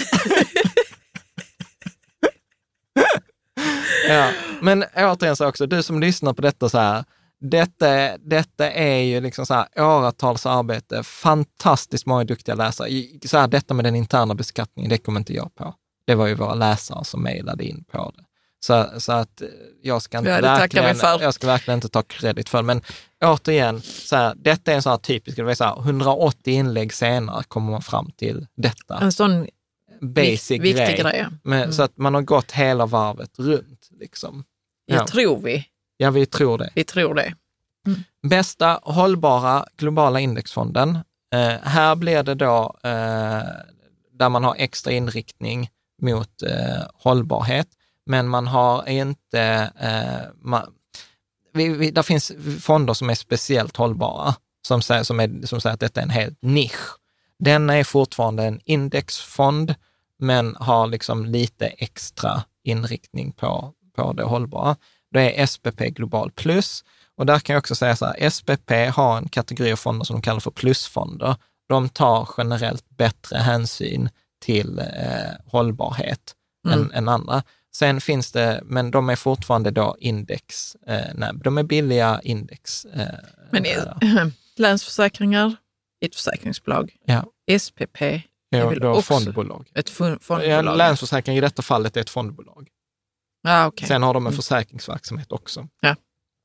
Ja, men återigen så också, du som lyssnar på detta så här, detta, detta är ju liksom så här åratals arbete, fantastiskt många duktiga läsare. I- Så här, detta med den interna beskattningen, det kommer inte jag på. Det var ju våra läsare som mejlade in på det. Så, så att jag ska, inte Ja, det tackar verkligen, vi för. jag ska verkligen inte ta kredit för det. Men återigen, så här, detta är en sån här typisk, det vill säga hundraåttio inlägg senare kommer man fram till detta. En sån Basic vik- viktig grej. grej. Men, Mm. Så att man har gått hela varvet runt. Liksom. Det Ja. tror vi. Ja, vi tror det. Vi tror det. Bästa hållbara globala indexfonden. Eh, här blir det då eh, där man har extra inriktning mot eh, hållbarhet, men man har inte... Eh, man, vi, vi, där finns fonder som är speciellt hållbara, som säger, som är, som säger att detta är en helt nisch. Den är fortfarande en indexfond, men har liksom lite extra inriktning på, på det hållbara. Det är S P P Global Plus. Och där kan jag också säga så här, S P P har en kategori av fonder som de kallar för plusfonder. De tar generellt bättre hänsyn till eh, hållbarhet Mm. än, än andra. Sen finns det, men de är fortfarande då index, eh, nej, de är billiga index. Eh, Men eh, Länsförsäkringar, ett försäkringsbolag. ja, S P P, ja, vill då också- fondbolag. ett fo- Ja, fondbolag. Länsförsäkring i detta fallet är ett fondbolag. Ah, okay. Sen har de en Mm. försäkringsverksamhet också. Ja.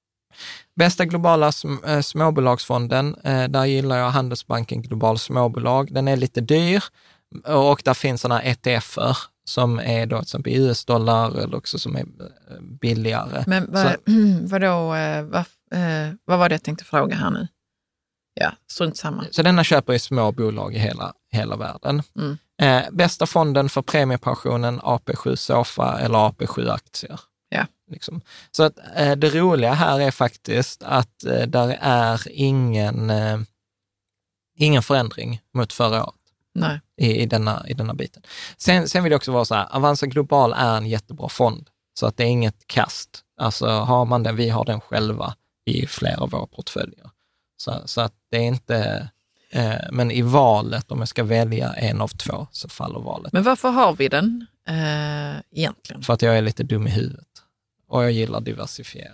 Bästa globala sm- äh, småbolagsfonden, äh, där gillar jag Handelsbanken Global Småbolag. Den är lite dyr och där finns sådana E T F-er som är då till exempel U S-dollar eller också som är äh, billigare. Men vad, Så- vadå, eh, vad, eh, vad var det jag tänkte fråga här nu? Ja, strunt samma. Så denna köper ju små bolag i hela, hela världen. Mm. Eh, bästa fonden för premiepensionen, A P sju Sofa eller A P sju aktier. Ja. Liksom. Så att, eh, det roliga här är faktiskt att eh, där är ingen, eh, ingen förändring mot förra året Nej. i, i, denna, i denna biten. Sen, sen vill det också vara så här, Avanza Global är en jättebra fond, så att det är inget kast. Alltså har man den, vi har den själva i flera av våra portföljer. Så, så att det är inte, eh, men i valet, om jag ska välja en av två, så faller valet. Men varför har vi den eh, egentligen? För att jag är lite dum i huvudet. Och jag gillar diversifiera.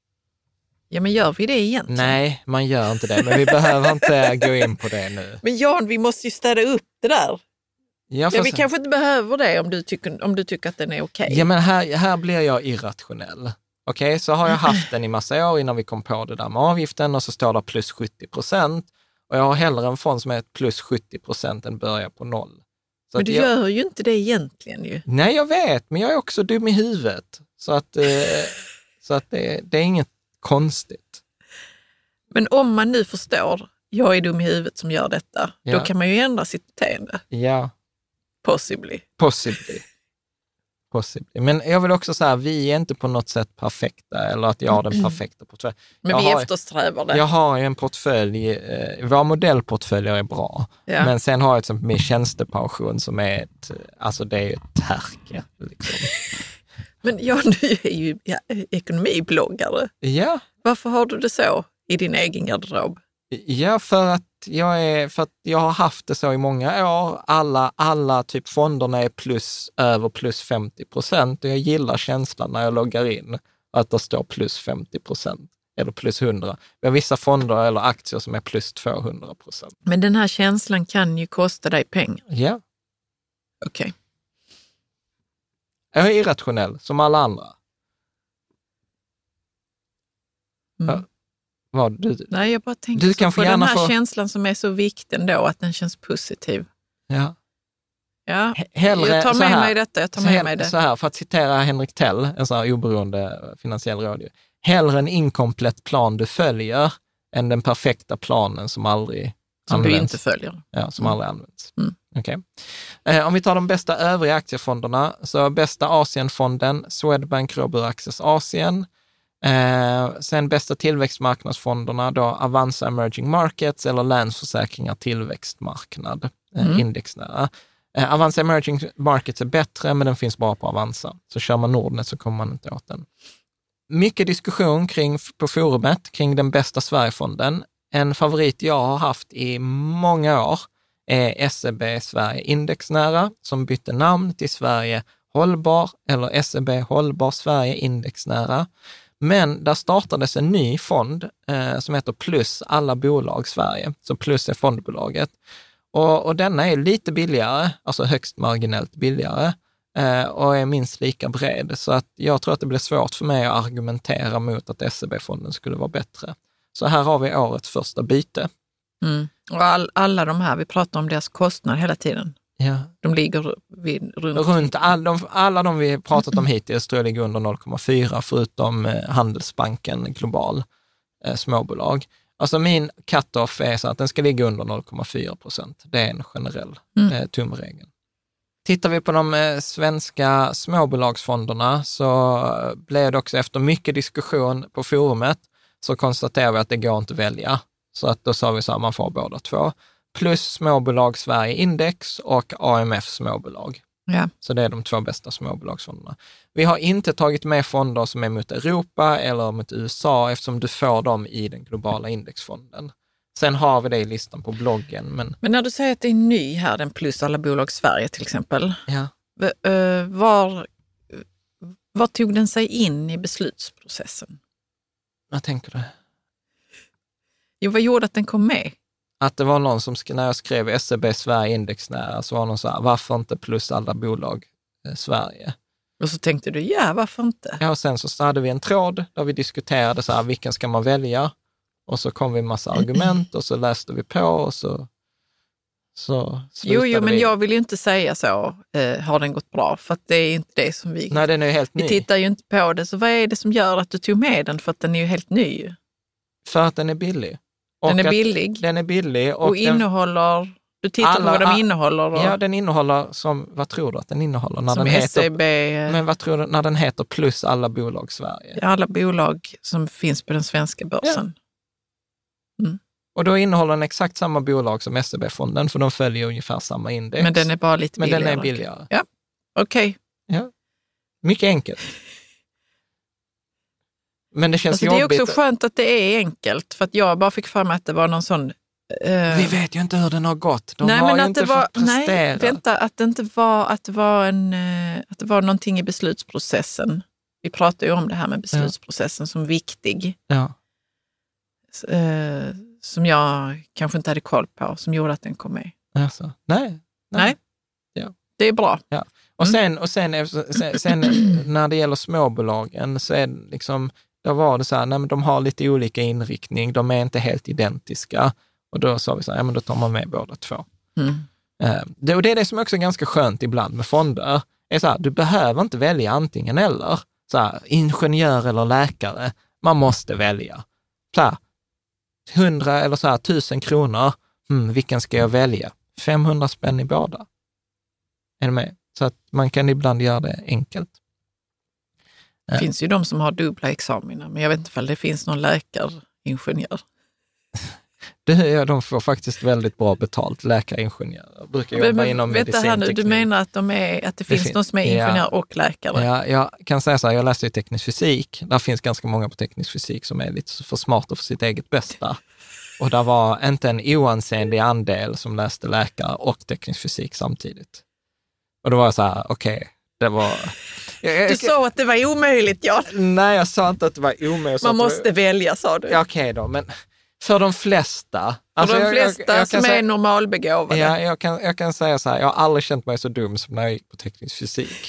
Ja, men gör vi det egentligen? Nej, man gör inte det. Men vi behöver inte gå in på det nu. Men Jan, vi måste ju städa upp det där. Jag Ja, får vi se. kanske inte behöver det om du tycker, om du tycker att den är okej. Ja, men här, här blir jag irrationell. Okej, så har jag haft den i massa år innan vi kom på det där med avgiften och så står det plus sjuttio procent. Och jag har hellre en fond som är ett plus sjuttio procent än börjar på noll. Så men du jag, gör ju inte det egentligen ju. Nej, jag vet, men jag är också dum i huvudet. Så att, eh, så att det, det är inget konstigt. Men om man nu förstår, jag är dum i huvudet som gör detta, ja. då kan man ju ändra sitt beteende. Ja. Possibly. Possibly. Possibly. Men jag vill också säga, vi är inte på något sätt perfekta, eller att jag har den perfekta portföljen. Men jag vi har, eftersträvar det. Jag har ju en portfölj, eh, våra modellportföljer är bra, ja. Men sen har jag ett sånt med tjänstepension som är ett, alltså det är ett härke. Liksom. Men ja, du är ju ja, ekonomibloggare. Ja. Varför har du det så i din egen garderob? Ja, för att jag är, för att jag har haft det så i många år. Alla, alla typ fonderna är plus, över plus femtio procent och jag gillar känslan när jag loggar in att det står plus femtio procent eller plus hundra. Vi har vissa fonder eller aktier som är plus tvåhundra procent. Men den här känslan kan ju kosta dig pengar. Ja. Okej. Okay. Jag är irrationell som alla andra. Mm. Ja. Vad, du, Nej, jag bara tänker du kan på den här få... känslan som är så viktig ändå, att den känns positiv. Ja. Ja, Hellre, jag tar med här, mig detta. Jag tar med här, mig det. Så här, för att citera Henrik Tell, en sån här oberoende finansiell rådgivare. Hellre en inkomplett plan du följer än den perfekta planen som aldrig som används. du inte följer. Ja, som mm. aldrig används. Mm. Okay. Eh, om vi tar de bästa övriga aktiefonderna, så bästa Asienfonden, Swedbank Robur Access Asien. Eh, sen bästa tillväxtmarknadsfonderna, då Avanza Emerging Markets eller Länsförsäkringar tillväxtmarknad, eh, mm. indexnära. Eh, Avanza Emerging Markets är bättre, men den finns bara på Avanza. Så kör man Nordnet så kommer man inte åt den. Mycket diskussion kring, på forumet kring den bästa Sverigefonden. En favorit jag har haft i många år är S E B Sverige Indexnära, som bytte namn till Sverige Hållbar eller S E B Hållbar Sverige Indexnära. Men där startades en ny fond eh, som heter Plus alla bolag Sverige. Så Plus är fondbolaget. Och, och denna är lite billigare, alltså högst marginellt billigare eh, och är minst lika bred. Så att jag tror att det blir svårt för mig att argumentera mot att S E B-fonden skulle vara bättre. Så här har vi årets första byte. Mm. Och all, alla de här, vi pratar om deras kostnad hela tiden. Ja. De ligger vid, runt... runt all, de, alla de vi pratat om hittills tror jag ligger under noll komma fyra, förutom eh, Handelsbanken Global eh, småbolag. Alltså min cut-off är så att den ska ligga under noll komma fyra procent. Det är en generell mm. eh, tumregel. Tittar vi på de eh, svenska småbolagsfonderna så blev det också efter mycket diskussion på forumet så konstaterar vi att det går inte att välja. Så att då sa vi så här, man får båda två. Plus småbolag Sverige Index och A M F småbolag. Ja. Så det är de två bästa småbolagsfonderna. Vi har inte tagit med fonder som är mot Europa eller mot U S A eftersom du får dem i den globala indexfonden. Sen har vi det i listan på bloggen. Men, men när du säger att det är ny här, den Plus alla bolag Sverige till exempel. Ja. Var, var tog den sig in i beslutsprocessen? Vad tänker du? Jo, vad gjorde att den kom med? Att det var någon som, när jag skrev S E B Sverige Indexnära, så var någon så här, varför inte plus alla bolag eh, Sverige? Och så tänkte du, ja, varför inte? Ja, och sen så hade vi en tråd där vi diskuterade så här, vilken ska man välja? Och så kom vi en massa argument och så läste vi på och så, så Jo, jo, men vi. jag vill ju inte säga så, eh, har den gått bra? För att det är inte det som vi... Nej, den är helt vi ny. Vi tittar ju inte på det, så vad är det som gör att du tog med den? För att den är ju helt ny. För att den är billig. Och den är billig. Den är billig. Och, och innehåller... Du tittar alla, på vad de innehåller. Och, ja, den innehåller som... Vad tror du att den innehåller? När som den S E B... Heter, men vad tror du när den heter plus alla bolag Sverige? Alla bolag som finns på den svenska börsen. Ja. Mm. Och då innehåller den exakt samma bolag som S E B-fonden, för de följer ungefär samma index. Men den är bara lite men billigare. Men den är billigare. Ja, okej. Okay. Ja. Mycket enkelt. Men det känns alltså, jobbigt. Det är också skönt att det är enkelt, för att jag bara fick för mig att det var någon sån... Uh... Vi vet ju inte hur den har gått. De nej, har men ju att inte det var, fått prestera. Nej, vänta, att det inte var, att det var, en, uh, att det var någonting i beslutsprocessen. Vi pratar ju om det här med beslutsprocessen ja. Som viktig. Ja. Uh, som jag kanske inte hade koll på, som gjorde att den kom med. Alltså, nej. Nej. nej. Ja. Det är bra. Ja. Och sen, och sen, sen, sen när det gäller småbolagen så är det liksom, då var det så här, nej, men de har lite olika inriktning, de är inte helt identiska. Och då sa vi så här, ja men då tar man med båda två. Mm. Eh, det, och det är det som också är ganska skönt ibland med fonder. Är så här, du behöver inte välja antingen eller. Så här, ingenjör eller läkare. Man måste välja. Så här, hundra eller så här, tusen kronor. Hmm, vilken ska jag välja? femhundra spänn i båda. Är du med? Så att man kan ibland göra det enkelt. Det finns ju de som har dubbla examina, men jag vet inte om det finns någon läkaringenjör. Det, de får faktiskt väldigt bra betalt, läkaringenjörer. Brukar jobba men, inom medicinteknik. Du menar att, de är, att det, det finns fin- någon som är ingenjör ja, och läkare? Ja, jag kan säga så här, jag läste ju teknisk fysik. Där finns ganska många på teknisk fysik som är lite för smarta för sitt eget bästa. Och där var inte en oansenlig andel som läste läkare och teknisk fysik samtidigt. Och då var jag så här, okej, okay, det var... Jag, jag, du sa att det var omöjligt, ja. Nej, jag sa inte att det var omöjligt. Man måste var, välja, sa du. Ja, okej okay då, men för de flesta... För alltså de jag, flesta jag, jag som säga, är normalbegåvade. Ja, jag kan, jag kan säga så här, jag har aldrig känt mig så dum som när jag gick på teknisk fysik.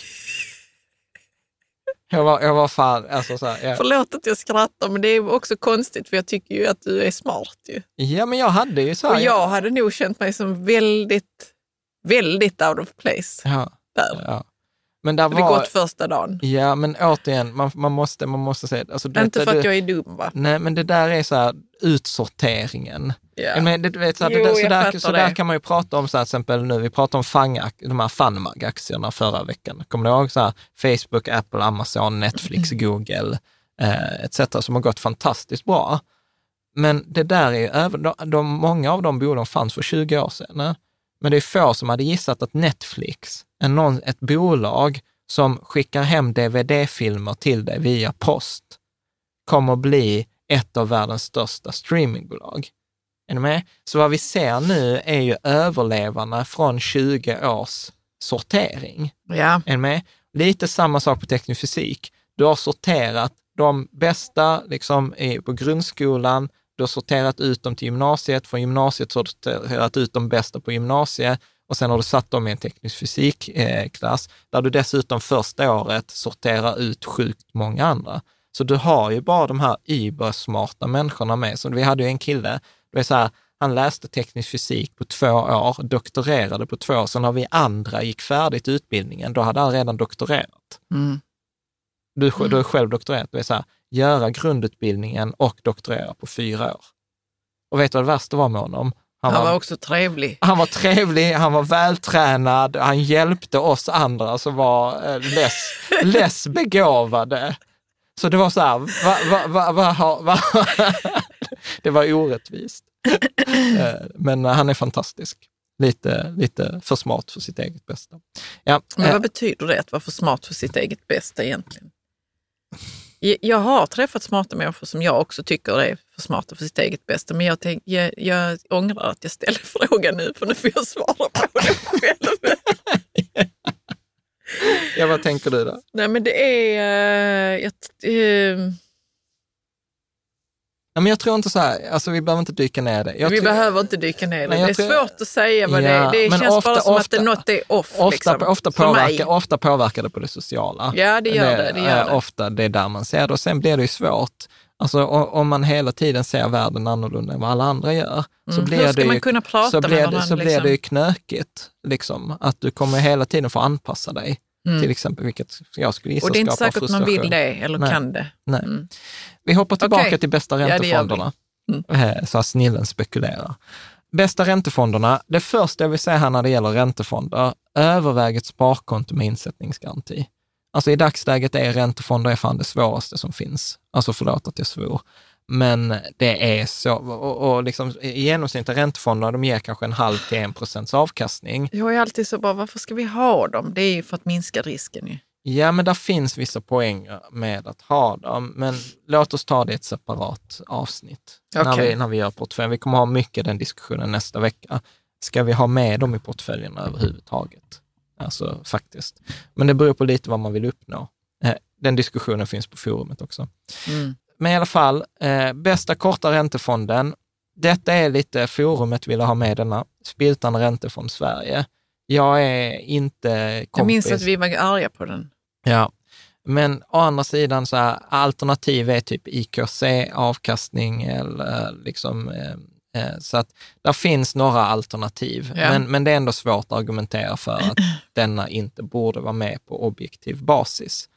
Jag var, jag var fan, alltså så här, jag... Förlåt att jag skrattar, men det är också konstigt för jag tycker ju att du är smart ju. Ja, men jag hade ju så här... Och jag hade nog känt mig som väldigt, väldigt out of place. Ja, där. Ja. Men där var... Det gått första dagen. Ja, men återigen, man, man måste, man måste säga... Alltså, det, inte för det, att jag är dum, va? Nej, men det där är så här utsorteringen. Ja. Men det, du vet, så, här, jo, det, så, där, så där det. kan man ju prata om så här, till exempel nu, vi pratade om fang, de här Funmag-aktierna förra veckan. Kommer du ihåg så här, Facebook, Apple, Amazon, Netflix, mm. Google eh, et cetera som har gått fantastiskt bra. Men det där är över, de, de, många av de bolagen fanns för tjugo år sedan. Ne? Men det är få som hade gissat att Netflix är någon, ett bolag som skickar hem D V D-filmer till dig via post kommer att bli ett av världens största streamingbolag. Är ni med? Så vad vi ser nu är ju överlevarna från tjugo års sortering. Ja. Är ni med? Lite samma sak på teknisk fysik. Du har sorterat de bästa liksom, på grundskolan, du har sorterat ut dem till gymnasiet, från gymnasiet så har du sorterat ut de bästa på gymnasiet och sen har du satt dem i en teknisk fysikklass där du dessutom första året sorterar ut sjukt många andra. Så du har ju bara de här ybersmarta människorna med. Så vi hade ju en kille, det är så här, han läste teknisk fysik på två år, doktorerade på två år. Så när vi andra gick färdigt utbildningen, då hade han redan doktorerat. Mm. Du, du har själv doktorerat, det är så här, göra grundutbildningen och doktorera på fyra år. Och vet du vad det värsta var med honom? Han, han var, var också trevlig. Han var trevlig, han var vältränad, han hjälpte oss andra som var eh, less, less begåvade. Så det var så här, va, va, va, va, va, det var orättvist. Men han är fantastisk. Lite, lite för smart för sitt eget bästa. Ja. Men vad betyder det att vara för smart för sitt eget bästa egentligen? Jag har träffat smarta människor som jag också tycker är för smarta för sitt eget bästa. Men jag, tänk, jag, jag ångrar att jag ställer frågan nu, för nu får jag svara på det själv. Ja, vad tänker du då? Nej, men det är... Uh, uh, ja, men jag tror inte så här, alltså vi behöver inte dyka ner det. Jag vi tror, behöver inte dyka ner det. Nej, det är tror, svårt att säga vad ja, det är. Det känns ofta, bara som ofta, att det något är off. Ofta, liksom, ofta, påverkar, ofta påverkar det på det sociala. Ja, det gör det. det, det, gör det. Ofta det är där man ser det. Och sen blir det ju svårt. Alltså om man hela tiden ser världen annorlunda än vad alla andra gör, så mm. blir Hur ska det man ju, kunna prata så med blir varandra, det, så liksom? blir det ju knökigt. Liksom, att du kommer hela tiden få anpassa dig. Mm. Till exempel, vilket jag skulle gissa. Och det är inte skapar säkert att man vill det eller Nej. kan det. Nej. Mm. Vi hoppar tillbaka okay. till bästa räntefonderna. Ja, mm. Så att snillen spekulerar. Bästa räntefonderna, det första jag vill säga här när det gäller räntefonder, överväg ett sparkonto med insättningsgaranti. Alltså i dagsläget är räntefonder är fan det svåraste som finns. Alltså förlåt att jag svor. Men det är så, och, och liksom i genomsnitt räntefonder, de ger kanske en halv till en procents avkastning. Jag är alltid så bara, varför ska vi ha dem? Det är ju för att minska risken ju. Ja, men där finns vissa poänger med att ha dem. Men låt oss ta det i ett separat avsnitt. Okay. När, vi, när vi gör portföljen. Vi kommer ha mycket den diskussionen nästa vecka. Ska vi ha med dem i portföljerna överhuvudtaget? Alltså faktiskt. Men det beror på lite vad man vill uppnå. Den diskussionen finns på forumet också. Mm. Men i alla fall, eh, bästa korta räntefonden. Detta är lite forumet vill ha med denna. Spiltan Räntefond Sverige. Jag är inte kompis. Jag minns att vi var arga på den. Ja, men å andra sidan så här, alternativ är typ I K C, avkastning eller liksom Så att där finns några alternativ, ja. men, men det är ändå svårt att argumentera för att denna inte borde vara med på objektiv basis.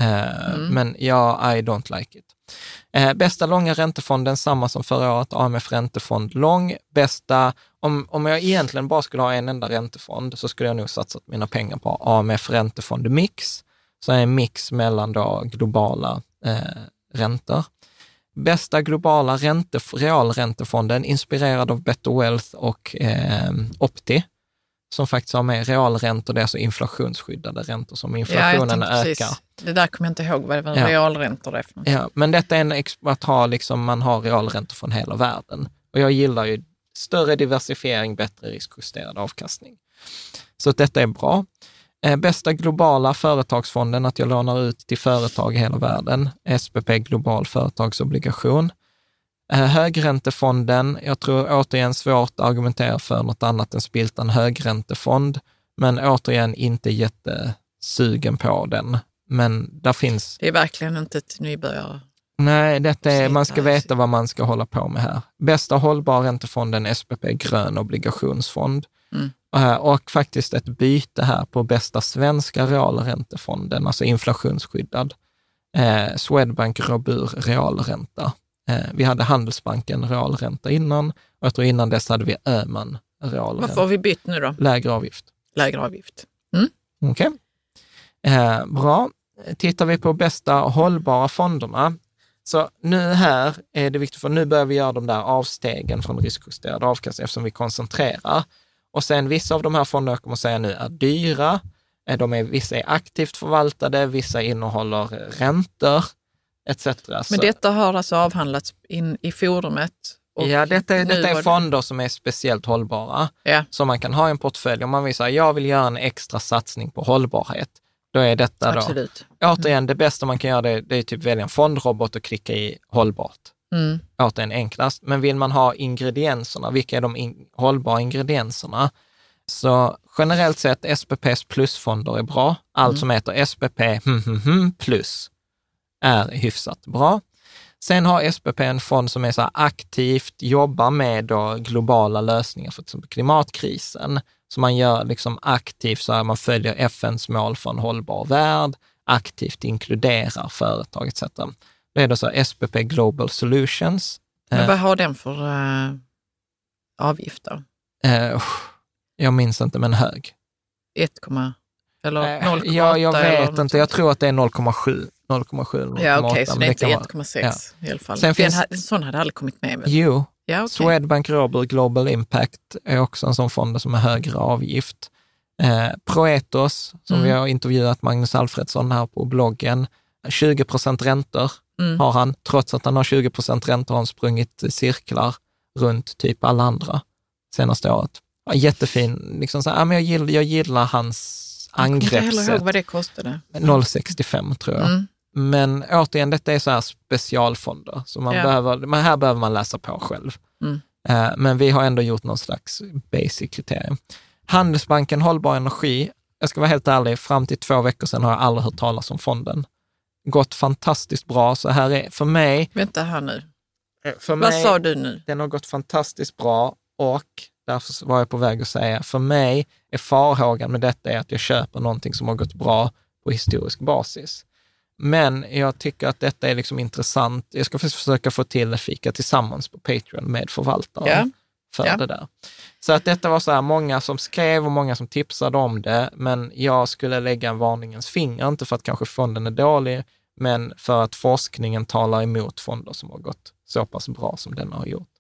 Mm. Men ja, I don't like it. Bästa långa räntefonden, samma som förra året, A M F räntefond lång. Bästa, om, om jag egentligen bara skulle ha en enda räntefond så skulle jag nog satsat mina pengar på A M F räntefond mix. Så är en mix mellan då globala eh, räntor. Bästa globala ränte, realräntefonden, inspirerad av Better Wealth och eh, Opti, som faktiskt har med realräntor, det är alltså inflationsskyddade räntor som inflationen ja, ökar. Precis. Det där kommer jag inte ihåg vad det var ja. realräntor är för något. Ja, men detta är en att ha liksom, man har realräntor från hela världen. Och jag gillar ju större diversifiering, bättre riskjusterad avkastning. Så att detta är bra. Eh, bästa globala företagsfonden, att jag lånar ut till företag i hela världen. S P P Global Företagsobligation. Eh, högräntefonden, jag tror återigen svårt att argumentera för något annat än Spiltan högräntefond. Men återigen inte jättesugen på den. Men där finns... Det är verkligen inte ett nybörjare. Nej, detta är, man ska veta vad man ska hålla på med här. Bästa hållbar räntefonden, S P P grön obligationsfond. Mm. Och faktiskt ett byte här på bästa svenska realräntefonden, alltså inflationsskyddad. Eh, Swedbank Robur realränta. Eh, vi hade Handelsbanken realränta innan, och jag tror innan dess hade vi Öhman realränta. Varför har vi bytt nu då? Lägre avgift. Lägre avgift. Mm. Okej. Okay. Eh, bra. Tittar vi på bästa hållbara fonderna, så nu här är det viktigt, för nu börjar vi göra de där avstegen från riskjusterad avkastning eftersom vi koncentrerar. Och sen vissa av de här fonderna, jag kommer att säga nu, är dyra. De är, vissa är aktivt förvaltade, vissa innehåller räntor, et cetera. Men detta har alltså avhandlats in i forumet? Och ja, detta är, detta är fonder som är speciellt hållbara. Ja. Som man kan ha i en portfölj. Om man vill säga, jag vill göra en extra satsning på hållbarhet. Då är detta Absolut. då. Återigen, mm. det bästa man kan göra det, det är typ välja en fondrobot och klicka i hållbart. Mm. Återigen enklast. Men vill man ha ingredienserna, vilka är de in, hållbara ingredienserna? Så generellt sett S P P:s plusfonder är bra. Allt mm. som heter S P P hm, hm, hm, plus är hyfsat bra. Sen har S P P en fond som är så här aktivt, jobbar med då globala lösningar för till exempel klimatkrisen. Så man gör liksom aktivt, så här, man följer F N:s mål för en hållbar värld, aktivt inkluderar företag et cetera. Det är då så här S P P Global Solutions. Men vad har den för uh, avgifter? Uh, jag minns inte, men hög. ett, eller noll komma åtta? Ja, jag vet inte. Jag tror att det är noll komma sju. noll komma sju, noll komma åtta. Ja, okej, okay, så det är inte ett komma sex ja. I alla fall. Sen finns... En sån hade aldrig kommit med. Väl? Jo, ja, okay. Swedbank Robur Global Impact är också en sån fond som är högre avgift. Eh, Proetos, som mm. vi har intervjuat Magnus Alfredsson här på bloggen, tjugo procent räntor mm. har han. Trots att han har tjugo procent räntor har han sprungit cirklar runt typ alla andra senaste året. Ja, jättefin. Liksom så, ja, men jag, gillar, jag gillar hans angreppssätt. Jag kommer inte heller ihåg vad det kostade. noll komma sextiofem tror jag. Mm. Men återigen, detta är så här specialfonder. Så man ja. behöver, men här behöver man läsa på själv. Mm. Uh, men vi har ändå gjort någon slags basic kriterium. Handelsbanken Hållbar Energi. Jag ska vara helt ärlig, fram till två veckor sedan har jag aldrig hört talas om fonden. Gått fantastiskt bra. Så här är för mig... Vänta här nu. För Vad mig, sa du nu? Den har gått fantastiskt bra och därför var jag på väg att säga, för mig är farhågan med detta är att jag köper någonting som har gått bra på historisk basis. Men jag tycker att detta är liksom intressant. Jag ska försöka få till ett fika tillsammans på Patreon med förvaltaren ja. för ja. det där. Så att detta var så här, många som skrev och många som tipsade om det, men jag skulle lägga en varningens finger, inte för att kanske fonden är dålig, men för att forskningen talar emot fonder som har gått så pass bra som den har gjort.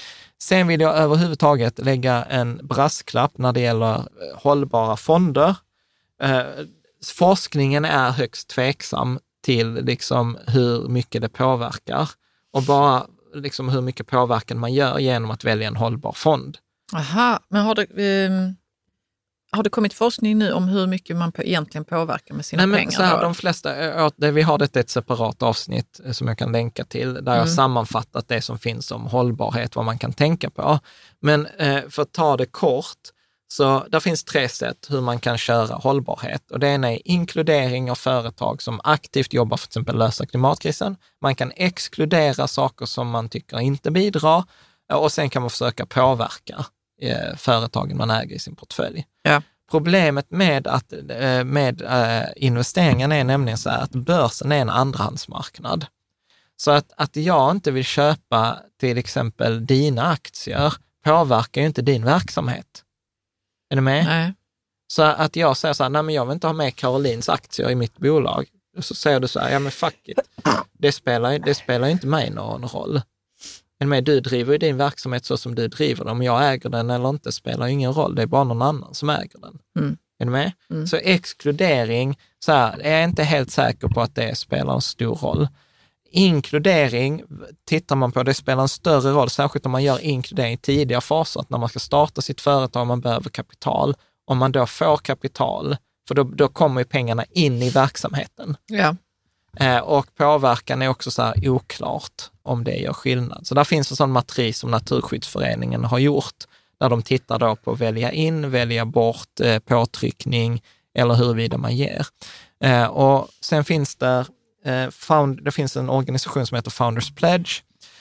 Sen vill jag överhuvudtaget lägga en brasklapp när det gäller hållbara fonder. Eh, forskningen är högst tveksam till liksom hur mycket det påverkar och bara liksom hur mycket påverkan man gör genom att välja en hållbar fond. Aha, men har det, um, har det kommit forskning nu om hur mycket man egentligen påverkar med sina Nej, men pengar? Så här, de flesta, vi har det ett separat avsnitt som jag kan länka till, där mm. jag sammanfattat det som finns om hållbarhet, vad man kan tänka på. Men eh, för att ta det kort, så där finns tre sätt hur man kan köra hållbarhet. Och det ena är inkludering av företag som aktivt jobbar för att till exempel lösa klimatkrisen. Man kan exkludera saker som man tycker inte bidrar. Och sen kan man försöka påverka eh, företagen man äger i sin portfölj. Ja. Problemet med, att, eh, med eh, investeringarna är nämligen så här att börsen är en andrahandsmarknad. Så att, att jag inte vill köpa till exempel dina aktier påverkar ju inte din verksamhet. Är du med? Nej. Så att jag säger så här, nej men jag vill inte ha med Karolins aktier i mitt bolag. Och så säger du så här, ja men fuck it. Det spelar, det spelar inte mig någon roll. Men med, du driver ju din verksamhet så som du driver den. Om jag äger den eller inte spelar ingen roll. Det är bara någon annan som äger den. Mm. Är du med? Mm. Så exkludering, så här, är jag inte helt säker på att det spelar en stor roll. Inkludering, tittar man på, det spelar en större roll, särskilt om man gör inkludering i tidiga faser, att när man ska starta sitt företag, man behöver kapital. Om man då får kapital, för då, då kommer ju pengarna in i verksamheten. Ja. Eh, och påverkan är också så här oklart om det gör skillnad. Så där finns en sån matris som Naturskyddsföreningen har gjort, där de tittar då på välja in, välja bort, eh, påtryckning eller huruvida man ger. Eh, och sen finns det, eh, found, det finns en organisation som heter Founders Pledge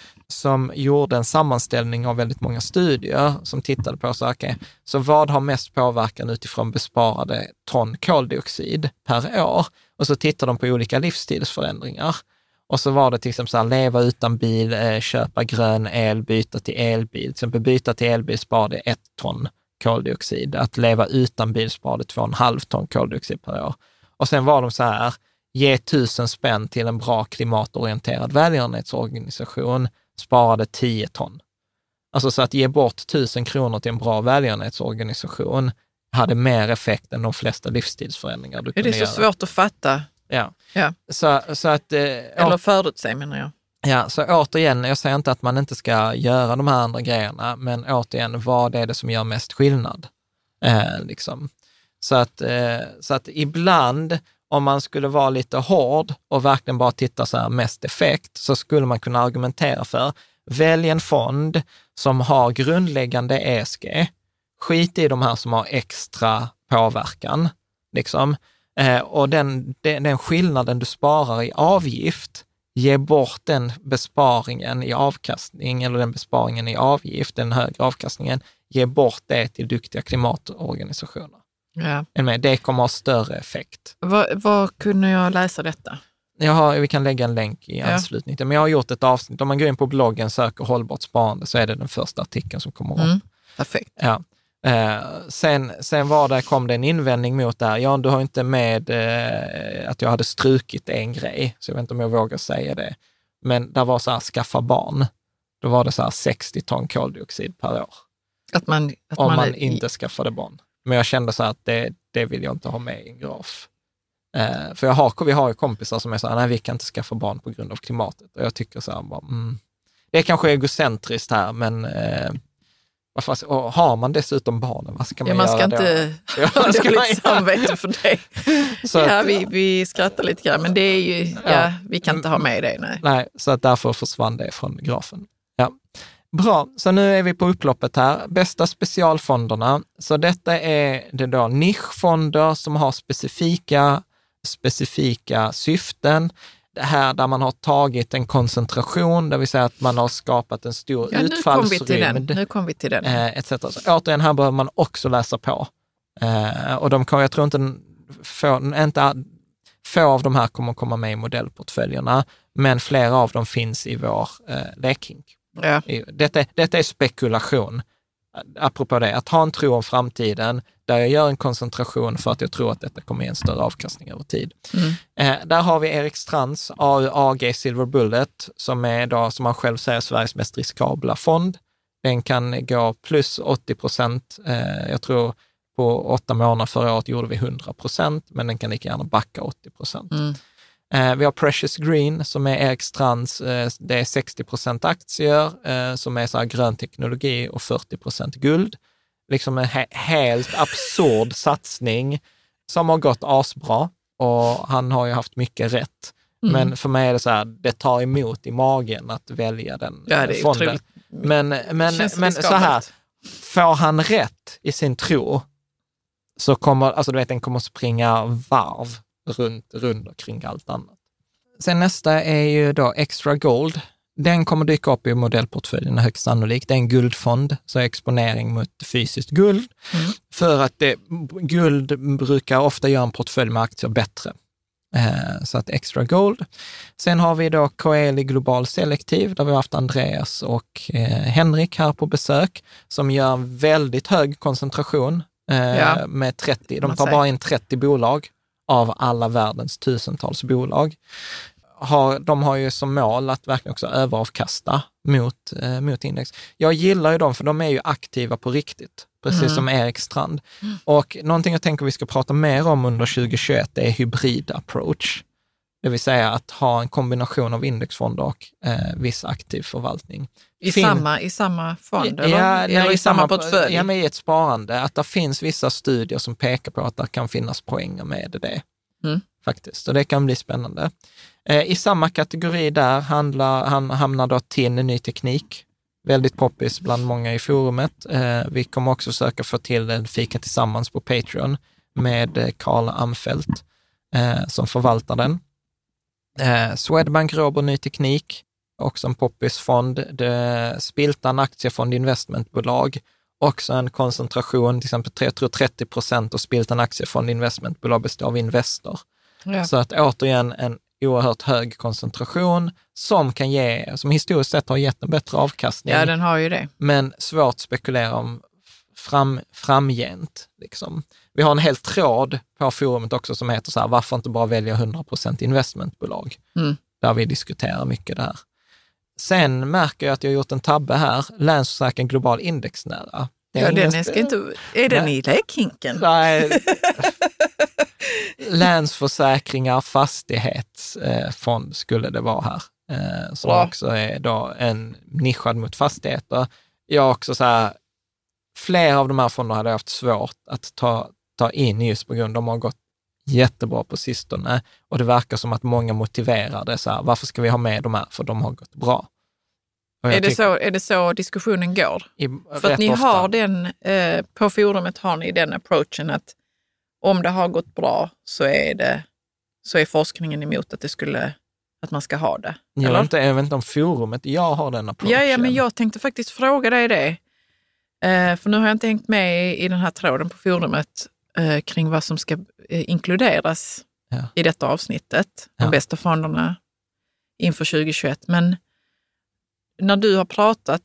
som gjorde en sammanställning av väldigt många studier som tittade på så, okay, så vad har mest påverkan utifrån besparade ton koldioxid per år? Och så tittade de på olika livsstilsförändringar. Och så var det till exempel så här, leva utan bil, eh, köpa grön el, byta till elbil. Till exempel byta till elbil sparade ett ton koldioxid. Att leva utan bil sparade två och en halv ton koldioxid per år. Och sen var de så här, ge tusen spänn till en bra klimatorienterad välgörenhetsorganisation, sparade tio ton. Alltså så att ge bort tusen kronor till en bra välgörenhetsorganisation hade mer effekt än de flesta livsstilsförändringar du Är kunde det så göra. svårt att fatta? Ja. Ja. Så, så att... Eh, Eller förutse, menar jag. Ja, så återigen, jag säger inte att man inte ska göra de här andra grejerna, men återigen, vad är det som gör mest skillnad? Eh, liksom. Så att, eh, så att ibland, om man skulle vara lite hård och verkligen bara titta så här mest effekt, så skulle man kunna argumentera för, välj en fond som har grundläggande E S G, skit i de här som har extra påverkan, liksom. Eh, och den, den, den skillnaden du sparar i avgift, ge bort den besparingen i avkastning eller den besparingen i avgift, den högre avkastningen, ge bort det till duktiga klimatorganisationer. Ja. Det kommer ha större effekt. Var, var kunde jag läsa detta? Jag har, vi kan lägga en länk i Ja. anslutning till, men jag har gjort ett avsnitt. Om man går in på bloggen, söker hållbart sparande, så är det den första artikeln som kommer upp. Mm. Perfekt. Ja. Eh, sen, sen var det, kom det en invändning mot det här. Ja, du har inte med eh, att jag hade strukit en grej, så jag vet inte om jag vågar säga det. Men där var så här, skaffa barn. Då var det så här sextio ton koldioxid per år. Att man, att om man, man är, inte skaffade barn. Men jag kände så här att det, det vill jag inte ha med i en graf. Eh, för jag har, vi har ju kompisar som är så här, nej vi kan inte skaffa barn på grund av klimatet. Och jag tycker så här, bara, mm, det är kanske egocentriskt här, men eh, varför, och har man dessutom barnen, vad ska man ja, man ska göra inte då? Ja, ha vad ska man dåligt göra? samvete för det. Så ja, att, vi, vi skrattar lite grann, men det är ju, ja, Ja. vi kan inte ha med det, nej. nej, så att därför försvann det från grafen. Ja. Bra, så nu är vi på upploppet här. Bästa specialfonderna. Så detta är det då nischfonder som har specifika, specifika syften. Det här där man har tagit en koncentration, det vill säga att man har skapat en stor Ja, nu kom vi till den. utfallsrymd. Nu kom vi till den. Eh, et cetera. Så återigen, här behöver man också läsa på. Eh, och de kan, jag tror inte, få, inte få av de här kommer komma med i modellportföljerna, men flera av dem finns i vår eh, lekhink. Ja. Detta, detta är spekulation. Apropå det, att ha en tro om framtiden där jag gör en koncentration för att jag tror att detta kommer ge en större avkastning över tid. Mm. Eh, där har vi Erik Strands A U A G Silver Bullet som är då, som han själv säger, Sveriges mest riskabla fond. Den kan gå plus åttio procent. Eh, jag tror på åtta månader förra året gjorde vi hundra procent, men den kan lika gärna backa åttio procent. Mm. Eh, vi har Precious Green som är Erik Strands, eh, det är sextio procent aktier eh, som är så här grön teknologi och fyrtio procent guld. Liksom en he- helt absurd satsning som har gått asbra och han har ju haft mycket rätt. Mm. Men för mig är det så här, det tar emot i magen att välja den Ja, det är fonden. otroligt. Men, men, Känns men så riskabelt. här, får han rätt i sin tro så kommer, alltså du vet, den kommer springa varv runt, runt och kring allt annat. Sen nästa är ju då Extra Gold. Den kommer dyka upp i modellportföljen högst sannolikt. Det är en guldfond, så är exponering mot fysiskt guld. Mm. För att det, guld brukar ofta göra en portfölj med aktier bättre. Eh, så att extra gold. Sen har vi då Coeli Global Selektiv, där vi har haft Andreas och eh, Henrik här på besök, som gör väldigt hög koncentration eh, ja. med trettio. De tar bara in trettio bolag av alla världens tusentals bolag. Har, de har ju som mål att verkligen också överavkasta mot, eh, mot index. Jag gillar ju dem för de är ju aktiva på riktigt, precis mm. som Erik Strand. Mm. Och någonting jag tänker vi ska prata mer om under tjugohundratjugoett är hybrid approach. Det vill säga att ha en kombination av indexfonder och eh, viss aktiv förvaltning. I, fin- samma, I samma fond ja, eller, nej, eller i, i samma, samma portfölj? Ja, men i ett sparande. Att det finns vissa studier som pekar på att det kan finnas poänger med det. Mm. Faktiskt. Och det kan bli spännande. I samma kategori där handlar, han hamnar då till ny teknik. Väldigt poppis bland många i forumet. Vi kommer också försöka få till en fika tillsammans på Patreon med Karl Amfelt som förvaltar den. Swedbank Robur Ny Teknik, också en poppis-fond. Spiltan Aktiefond Investmentbolag, också en koncentration, till exempel jag tror trettio procent av Spiltan Aktiefond Investmentbolag består av Investor. Ja. Så att återigen en oerhört hög koncentration som kan ge, som historiskt sett har gett en bättre avkastning. Ja, den har ju det. Men svårt att spekulera om fram, framgent. Liksom. Vi har en hel tråd på forumet också som heter så här, varför inte bara välja hundra procent investmentbolag? Mm. Där vi diskuterar mycket där. Sen märker jag att jag har gjort en tabbe här, Länsförsäkring Global Indexnära. Ja, den är, ska inte, är den nej. I läkhinken? Nej. Länsförsäkringar fastighetsfond skulle det vara här. Eh, som Bra. Också är då en nischad mot fastigheter. Jag också så här, flera av de här fonderna hade haft svårt att ta, ta in just på grund av att de har gått jättebra på sistone. Och det verkar som att många motiverade så här, varför ska vi ha med de här? För de har gått bra. Är det, så, är det så diskussionen går? I, För att ni ofta. har den, eh, på forumet har ni den approachen att om det har gått bra så är det så är forskningen emot att det skulle att man ska ha det. Jag vet, inte, jag vet inte om forumet, jag har den approachen. Ja, ja, men jag tänkte faktiskt fråga dig det. Eh, för nu har jag inte hängt med i den här tråden på forumet eh, kring vad som ska eh, inkluderas ja. i detta avsnittet. De ja. bästa fonderna inför tjugohundratjugoett. Men när du har pratat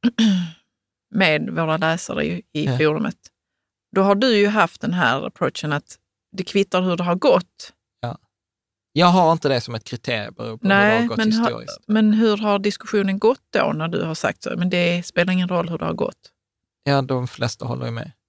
med våra läsare i, i ja. forumet, då har du ju haft den här approachen att det kvittar hur det har gått. Ja. Jag har inte det som ett kriterium på Nej, hur det har gått men historiskt. Ha, men hur har diskussionen gått då när du har sagt så? Men det spelar ingen roll hur det har gått. Ja, de flesta håller ju med.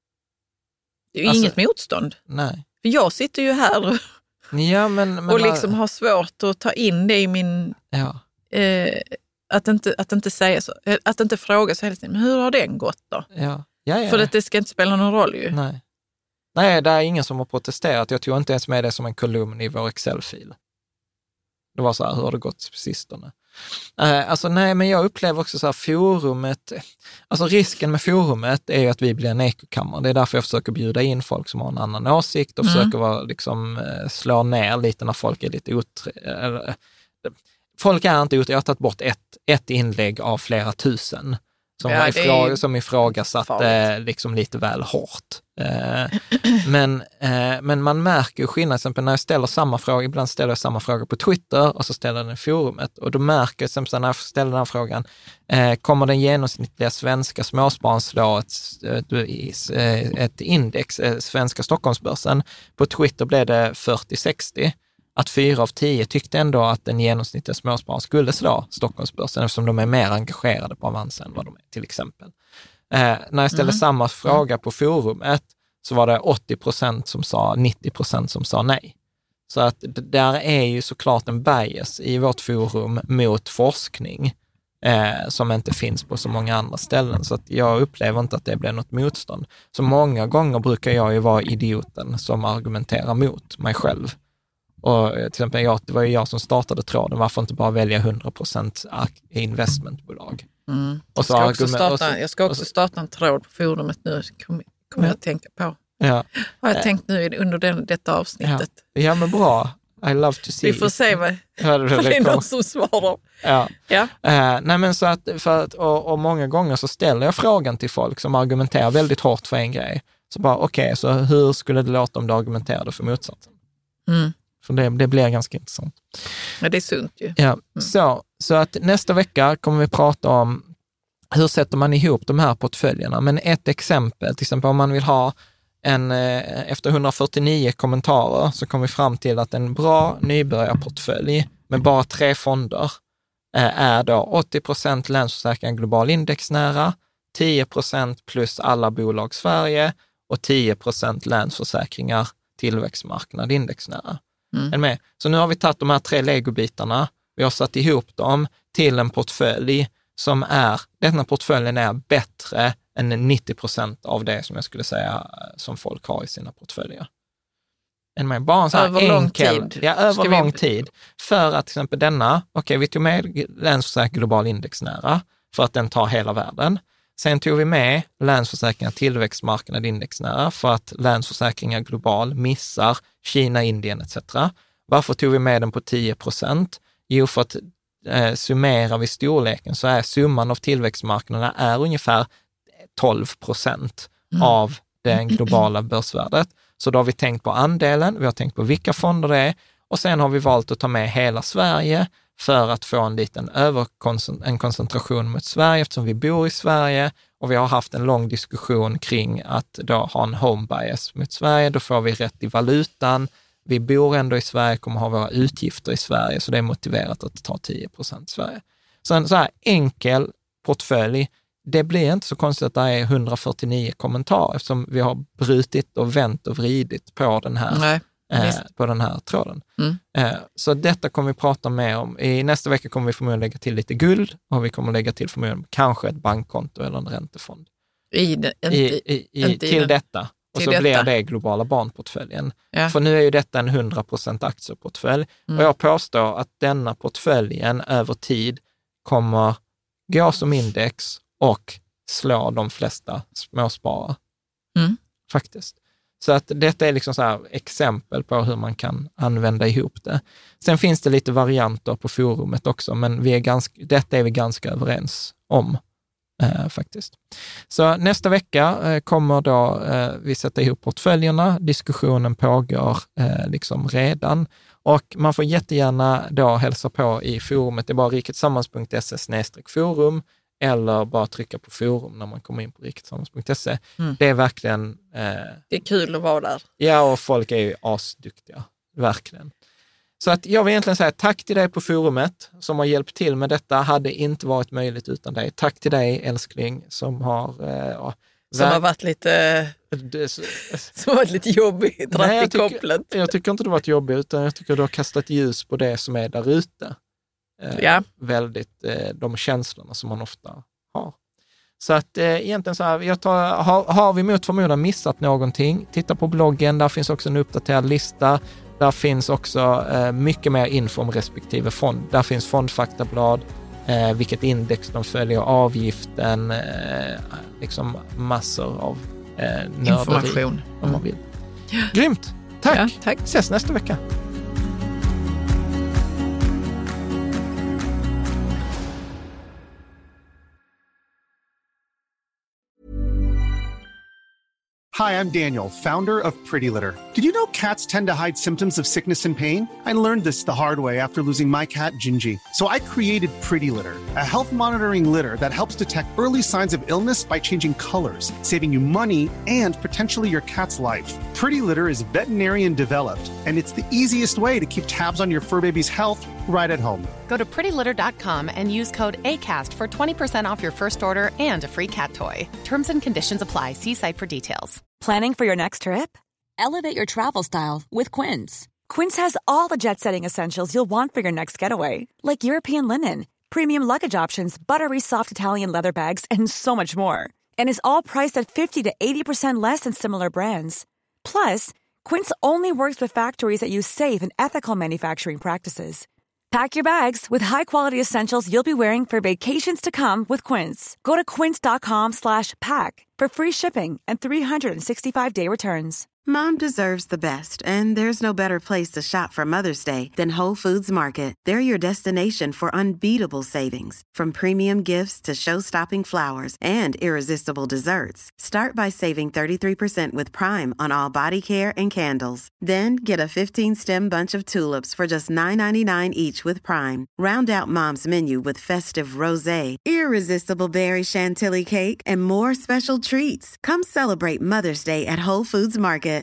Det är ju alltså, inget motstånd. Nej. För jag sitter ju här ja, men, men, och liksom har svårt att ta in det i min... Ja. Eh, att, inte, att inte säga så. Att inte fråga så hela tiden. Men hur har den gått då? Ja. Ja, ja. För att det ska inte spela någon roll ju. Nej. Nej, det är ingen som har protesterat. Jag tror inte ens med det som en kolumn i vår Excel-fil. Det var så här, hur har det gått på sistone? Eh, alltså nej, men jag upplever också så här forumet, alltså risken med forumet är ju att vi blir en ekokammare. Det är därför jag försöker bjuda in folk som har en annan åsikt och mm. försöker vara, liksom, slå ner lite när folk är lite otre... Eller, folk är inte otre... Jag har tagit bort ett, ett inlägg av flera tusen. Som, ja, ifråg, som ifrågasatte liksom lite väl hårt. Eh, men, eh, men man märker ju skillnad, exempel när jag ställer samma fråga, ibland ställer jag samma fråga på Twitter och så ställer jag den i forumet. Och då märker jag, exempel när jag ställer den här frågan, eh, kommer den genomsnittliga svenska småspararen slå ett, ett, ett index, svenska Stockholmsbörsen. På Twitter blev det fyrtio sextio. Att fyra av tio tyckte ändå att den genomsnittliga småspararen skulle slå Stockholmsbörsen eftersom de är mer engagerade på Avanza än vad de är till exempel. Eh, när jag ställde mm. samma fråga på forumet så var det åttio procent som sa, nittio procent som sa nej. Så att där är ju såklart en bias i vårt forum mot forskning eh, som inte finns på så många andra ställen. Så att jag upplever inte att det blir något motstånd. Så många gånger brukar jag ju vara idioten som argumenterar mot mig själv. Och till exempel, jag, det var ju jag som startade tråden. Varför inte bara välja hundra procent investmentbolag? Mm. Och så jag, ska argument, starta, och så, jag ska också starta en tråd på forumet nu, kommer kom jag att tänka på. Ja. Har jag tänkt nu under den, detta avsnittet. Ja, ja men bra. I love to see. Vi får se vad Hör för det är någon som svarar. Ja. Ja. Uh, nej men så att, för att och, och många gånger så ställer jag frågan till folk som argumenterar väldigt hårt för en grej. Så bara, okej, okay, så hur skulle det låta om du argumenterade för motsatsen? Mm. För det, det blir ganska intressant. Ja, det är sunt ju. Ja, mm. så, så att nästa vecka kommer vi prata om hur sätter man ihop de här portföljerna. Men ett exempel, till exempel om man vill ha en, efter hundrafyrtionio kommentarer så kommer vi fram till att en bra nybörjarportfölj med bara tre fonder är då åttio procent Länsförsäkringar global indexnära, tio procent plus alla bolag Sverige och tio procent Länsförsäkringar tillväxtmarknad indexnära. Mm. Med? Så nu har vi tagit de här tre legobitarna, vi har satt ihop dem till en portfölj som är, denna portföljen är bättre än nittio procent av det som jag skulle säga som folk har i sina portföljer. En med bara en så här över enkel, lång tid. Ja, över vi... lång tid. För att till exempel denna, okej okay, vi tog med Länsförsäkringar global indexnära för att den tar hela världen. Sen tog vi med Länsförsäkringar tillväxtmarknad indexnära för att Länsförsäkringar global missar Kina, Indien et cetera. Varför tog vi med den på tio procent? Jo, för att eh, summerar vi storleken så är summan av tillväxtmarknaderna är ungefär tolv procent mm. av det globala börsvärdet. Så då har vi tänkt på andelen, vi har tänkt på vilka fonder det är och sen har vi valt att ta med hela Sverige för att få en liten överkoncentration, en koncentration mot Sverige eftersom vi bor i Sverige och vi har haft en lång diskussion kring att då ha en home bias mot Sverige, då får vi rätt i valutan, vi bor ändå i Sverige, kommer ha våra utgifter i Sverige så det är motiverat att ta tio procent i Sverige. Så en så här enkel portfölj, det blir inte så konstigt att det är hundrafyrtionio kommentarer eftersom vi har brutit och vänt och vridit på den här Nej. Eh, på den här tråden. Mm. Eh, så detta kommer vi prata mer om. I nästa vecka kommer vi förmodligen lägga till lite guld och vi kommer lägga till förmodligen kanske ett bankkonto eller en räntefond. I, de, inte, I, i, i, inte till i detta. Och till så detta. blir det globala barnportföljen. Ja. För nu är ju detta en hundra procent aktieportfölj. Mm. Och jag påstår att denna portföljen över tid kommer gå som index och slå de flesta småsparare. Mm. Faktiskt. Så att detta är liksom så här exempel på hur man kan använda ihop det. Sen finns det lite varianter på forumet också, men vi är ganska, detta är vi ganska överens om eh, faktiskt. Så nästa vecka eh, kommer då eh, vi sätta ihop portföljerna. Diskussionen pågår eh, liksom redan och man får jättegärna då hälsa på i forumet. Det är bara riketsammans punkt se snedstreck forum eller bara trycka på forum när man kommer in på riketsammans punkt se. Mm. Det är verkligen... Eh, det är kul att vara där. Ja, och folk är ju asduktiga. Verkligen. Så att jag vill egentligen säga tack till dig på forumet som har hjälpt till med detta. Hade inte varit möjligt utan dig. Tack till dig, älskling, som har... Eh, som har varit lite... som har varit lite jobbigt. Nej, jag, tycker, jag tycker inte det har varit jobbigt, utan jag tycker du har kastat ljus på det som är där ute. Eh, ja. Väldigt eh, de känslorna som man ofta har. Så att eh, egentligen så här, jag tar, har, har vi mot förmodan missat någonting, titta på bloggen, där finns också en uppdaterad lista, där finns också eh, mycket mer info om respektive fond, där finns fondfaktablad, eh, vilket index de följer, avgiften, eh, liksom massor av eh, information om man vill. Mm. Grymt, tack. Ja, tack, ses nästa vecka. Hi, I'm Daniel, founder of Pretty Litter. Did you know cats tend to hide symptoms of sickness and pain? I learned this the hard way after losing my cat, Gingy. So I created Pretty Litter, a health monitoring litter that helps detect early signs of illness by changing colors, saving you money and potentially your cat's life. Pretty Litter is veterinarian developed, and it's the easiest way to keep tabs on your fur baby's health right at home. Go to pretty litter dot com and use code ACAST for twenty percent off your first order and a free cat toy. Terms and conditions apply. See site for details. Planning for your next trip? Elevate your travel style with Quince. Quince has all the jet-setting essentials you'll want for your next getaway, like European linen, premium luggage options, buttery soft Italian leather bags, and so much more. And is all priced at fifty to eighty percent less than similar brands. Plus, Quince only works with factories that use safe and ethical manufacturing practices. Pack your bags with high-quality essentials you'll be wearing for vacations to come with Quince. Go to quince dot com slash pack for free shipping and three sixty-five day returns. Mom deserves the best, and there's no better place to shop for Mother's Day than Whole Foods Market. They're your destination for unbeatable savings, from premium gifts to show-stopping flowers and irresistible desserts. Start by saving thirty-three percent with Prime on all body care and candles. Then get a fifteen-stem bunch of tulips for just nine ninety-nine each with Prime. Round out Mom's menu with festive rosé, irresistible berry chantilly cake, and more special treats. Come celebrate Mother's Day at Whole Foods Market.